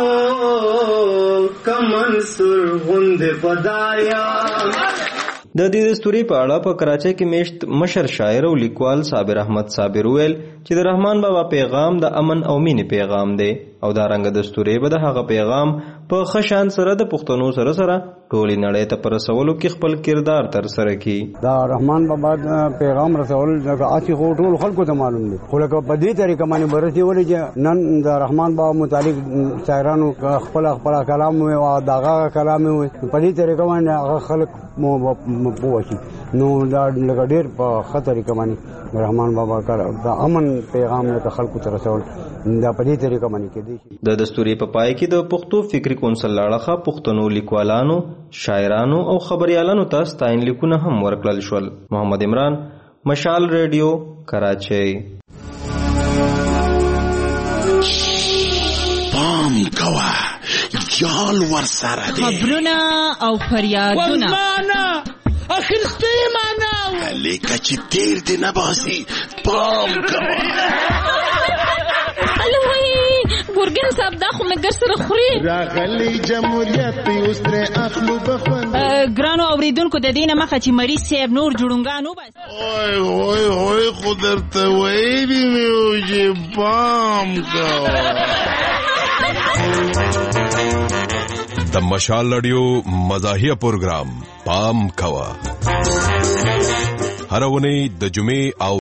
کمن سر غوند پدایا. د دې دستوري په اړه په کراچۍ کې میشت مشر شاعر او لیکوال صابر احمد صابر ویل چې د رحمان بابا پیغام د امن او مینې پیغام دی او دا رنګ دستوري به د هغه پیغام په خشان سره د پښتنو سره ټولې نړۍ ته پر رسولو کې خپل کردار تر سره کی. دا رحمان بابا پیغام رسول دغه اتی ټول خلکو ته معلوم دي، خو لکه په دې طریقه باندې ورته ولې چې نن د رحمان بابا متعلق شاعرانو خپل کلام او دغه کلام په دې طریقه باندې هغه خلک مو پوښي نو دا لکه ډېر په خطرې کمانی رحمان بابا دا امن پیغام له خلکو ته رسول دا په دې طریقه باندې کېدی. د دستوري په پای کې د پښتو فکری کونسل لاړه پښتنو لیکوالانو، شاعرانو او خبريالانو ته ستاین لیکونه هم ورکړل شول. محمد عمران، مشال ریډیو، کراچۍ. پام کوا جال ورسره دي خبرونه او فریادونه اخرسته معنا لیکه چې تیر دی نه باسي. پام کوا الوی ګورګین صاحب دا خو مګر سره خوري راغلی جمهوریت اوس تر اخلو بخند ګرانو اوریدونکو د دینه مخه چې مریض صاحب نور جوړونګانو بس اوه خدرته وایي نو چې پام کوا. د مشال رادیو مزاحیه پروگرام پام کوا هر ونی د جمعې او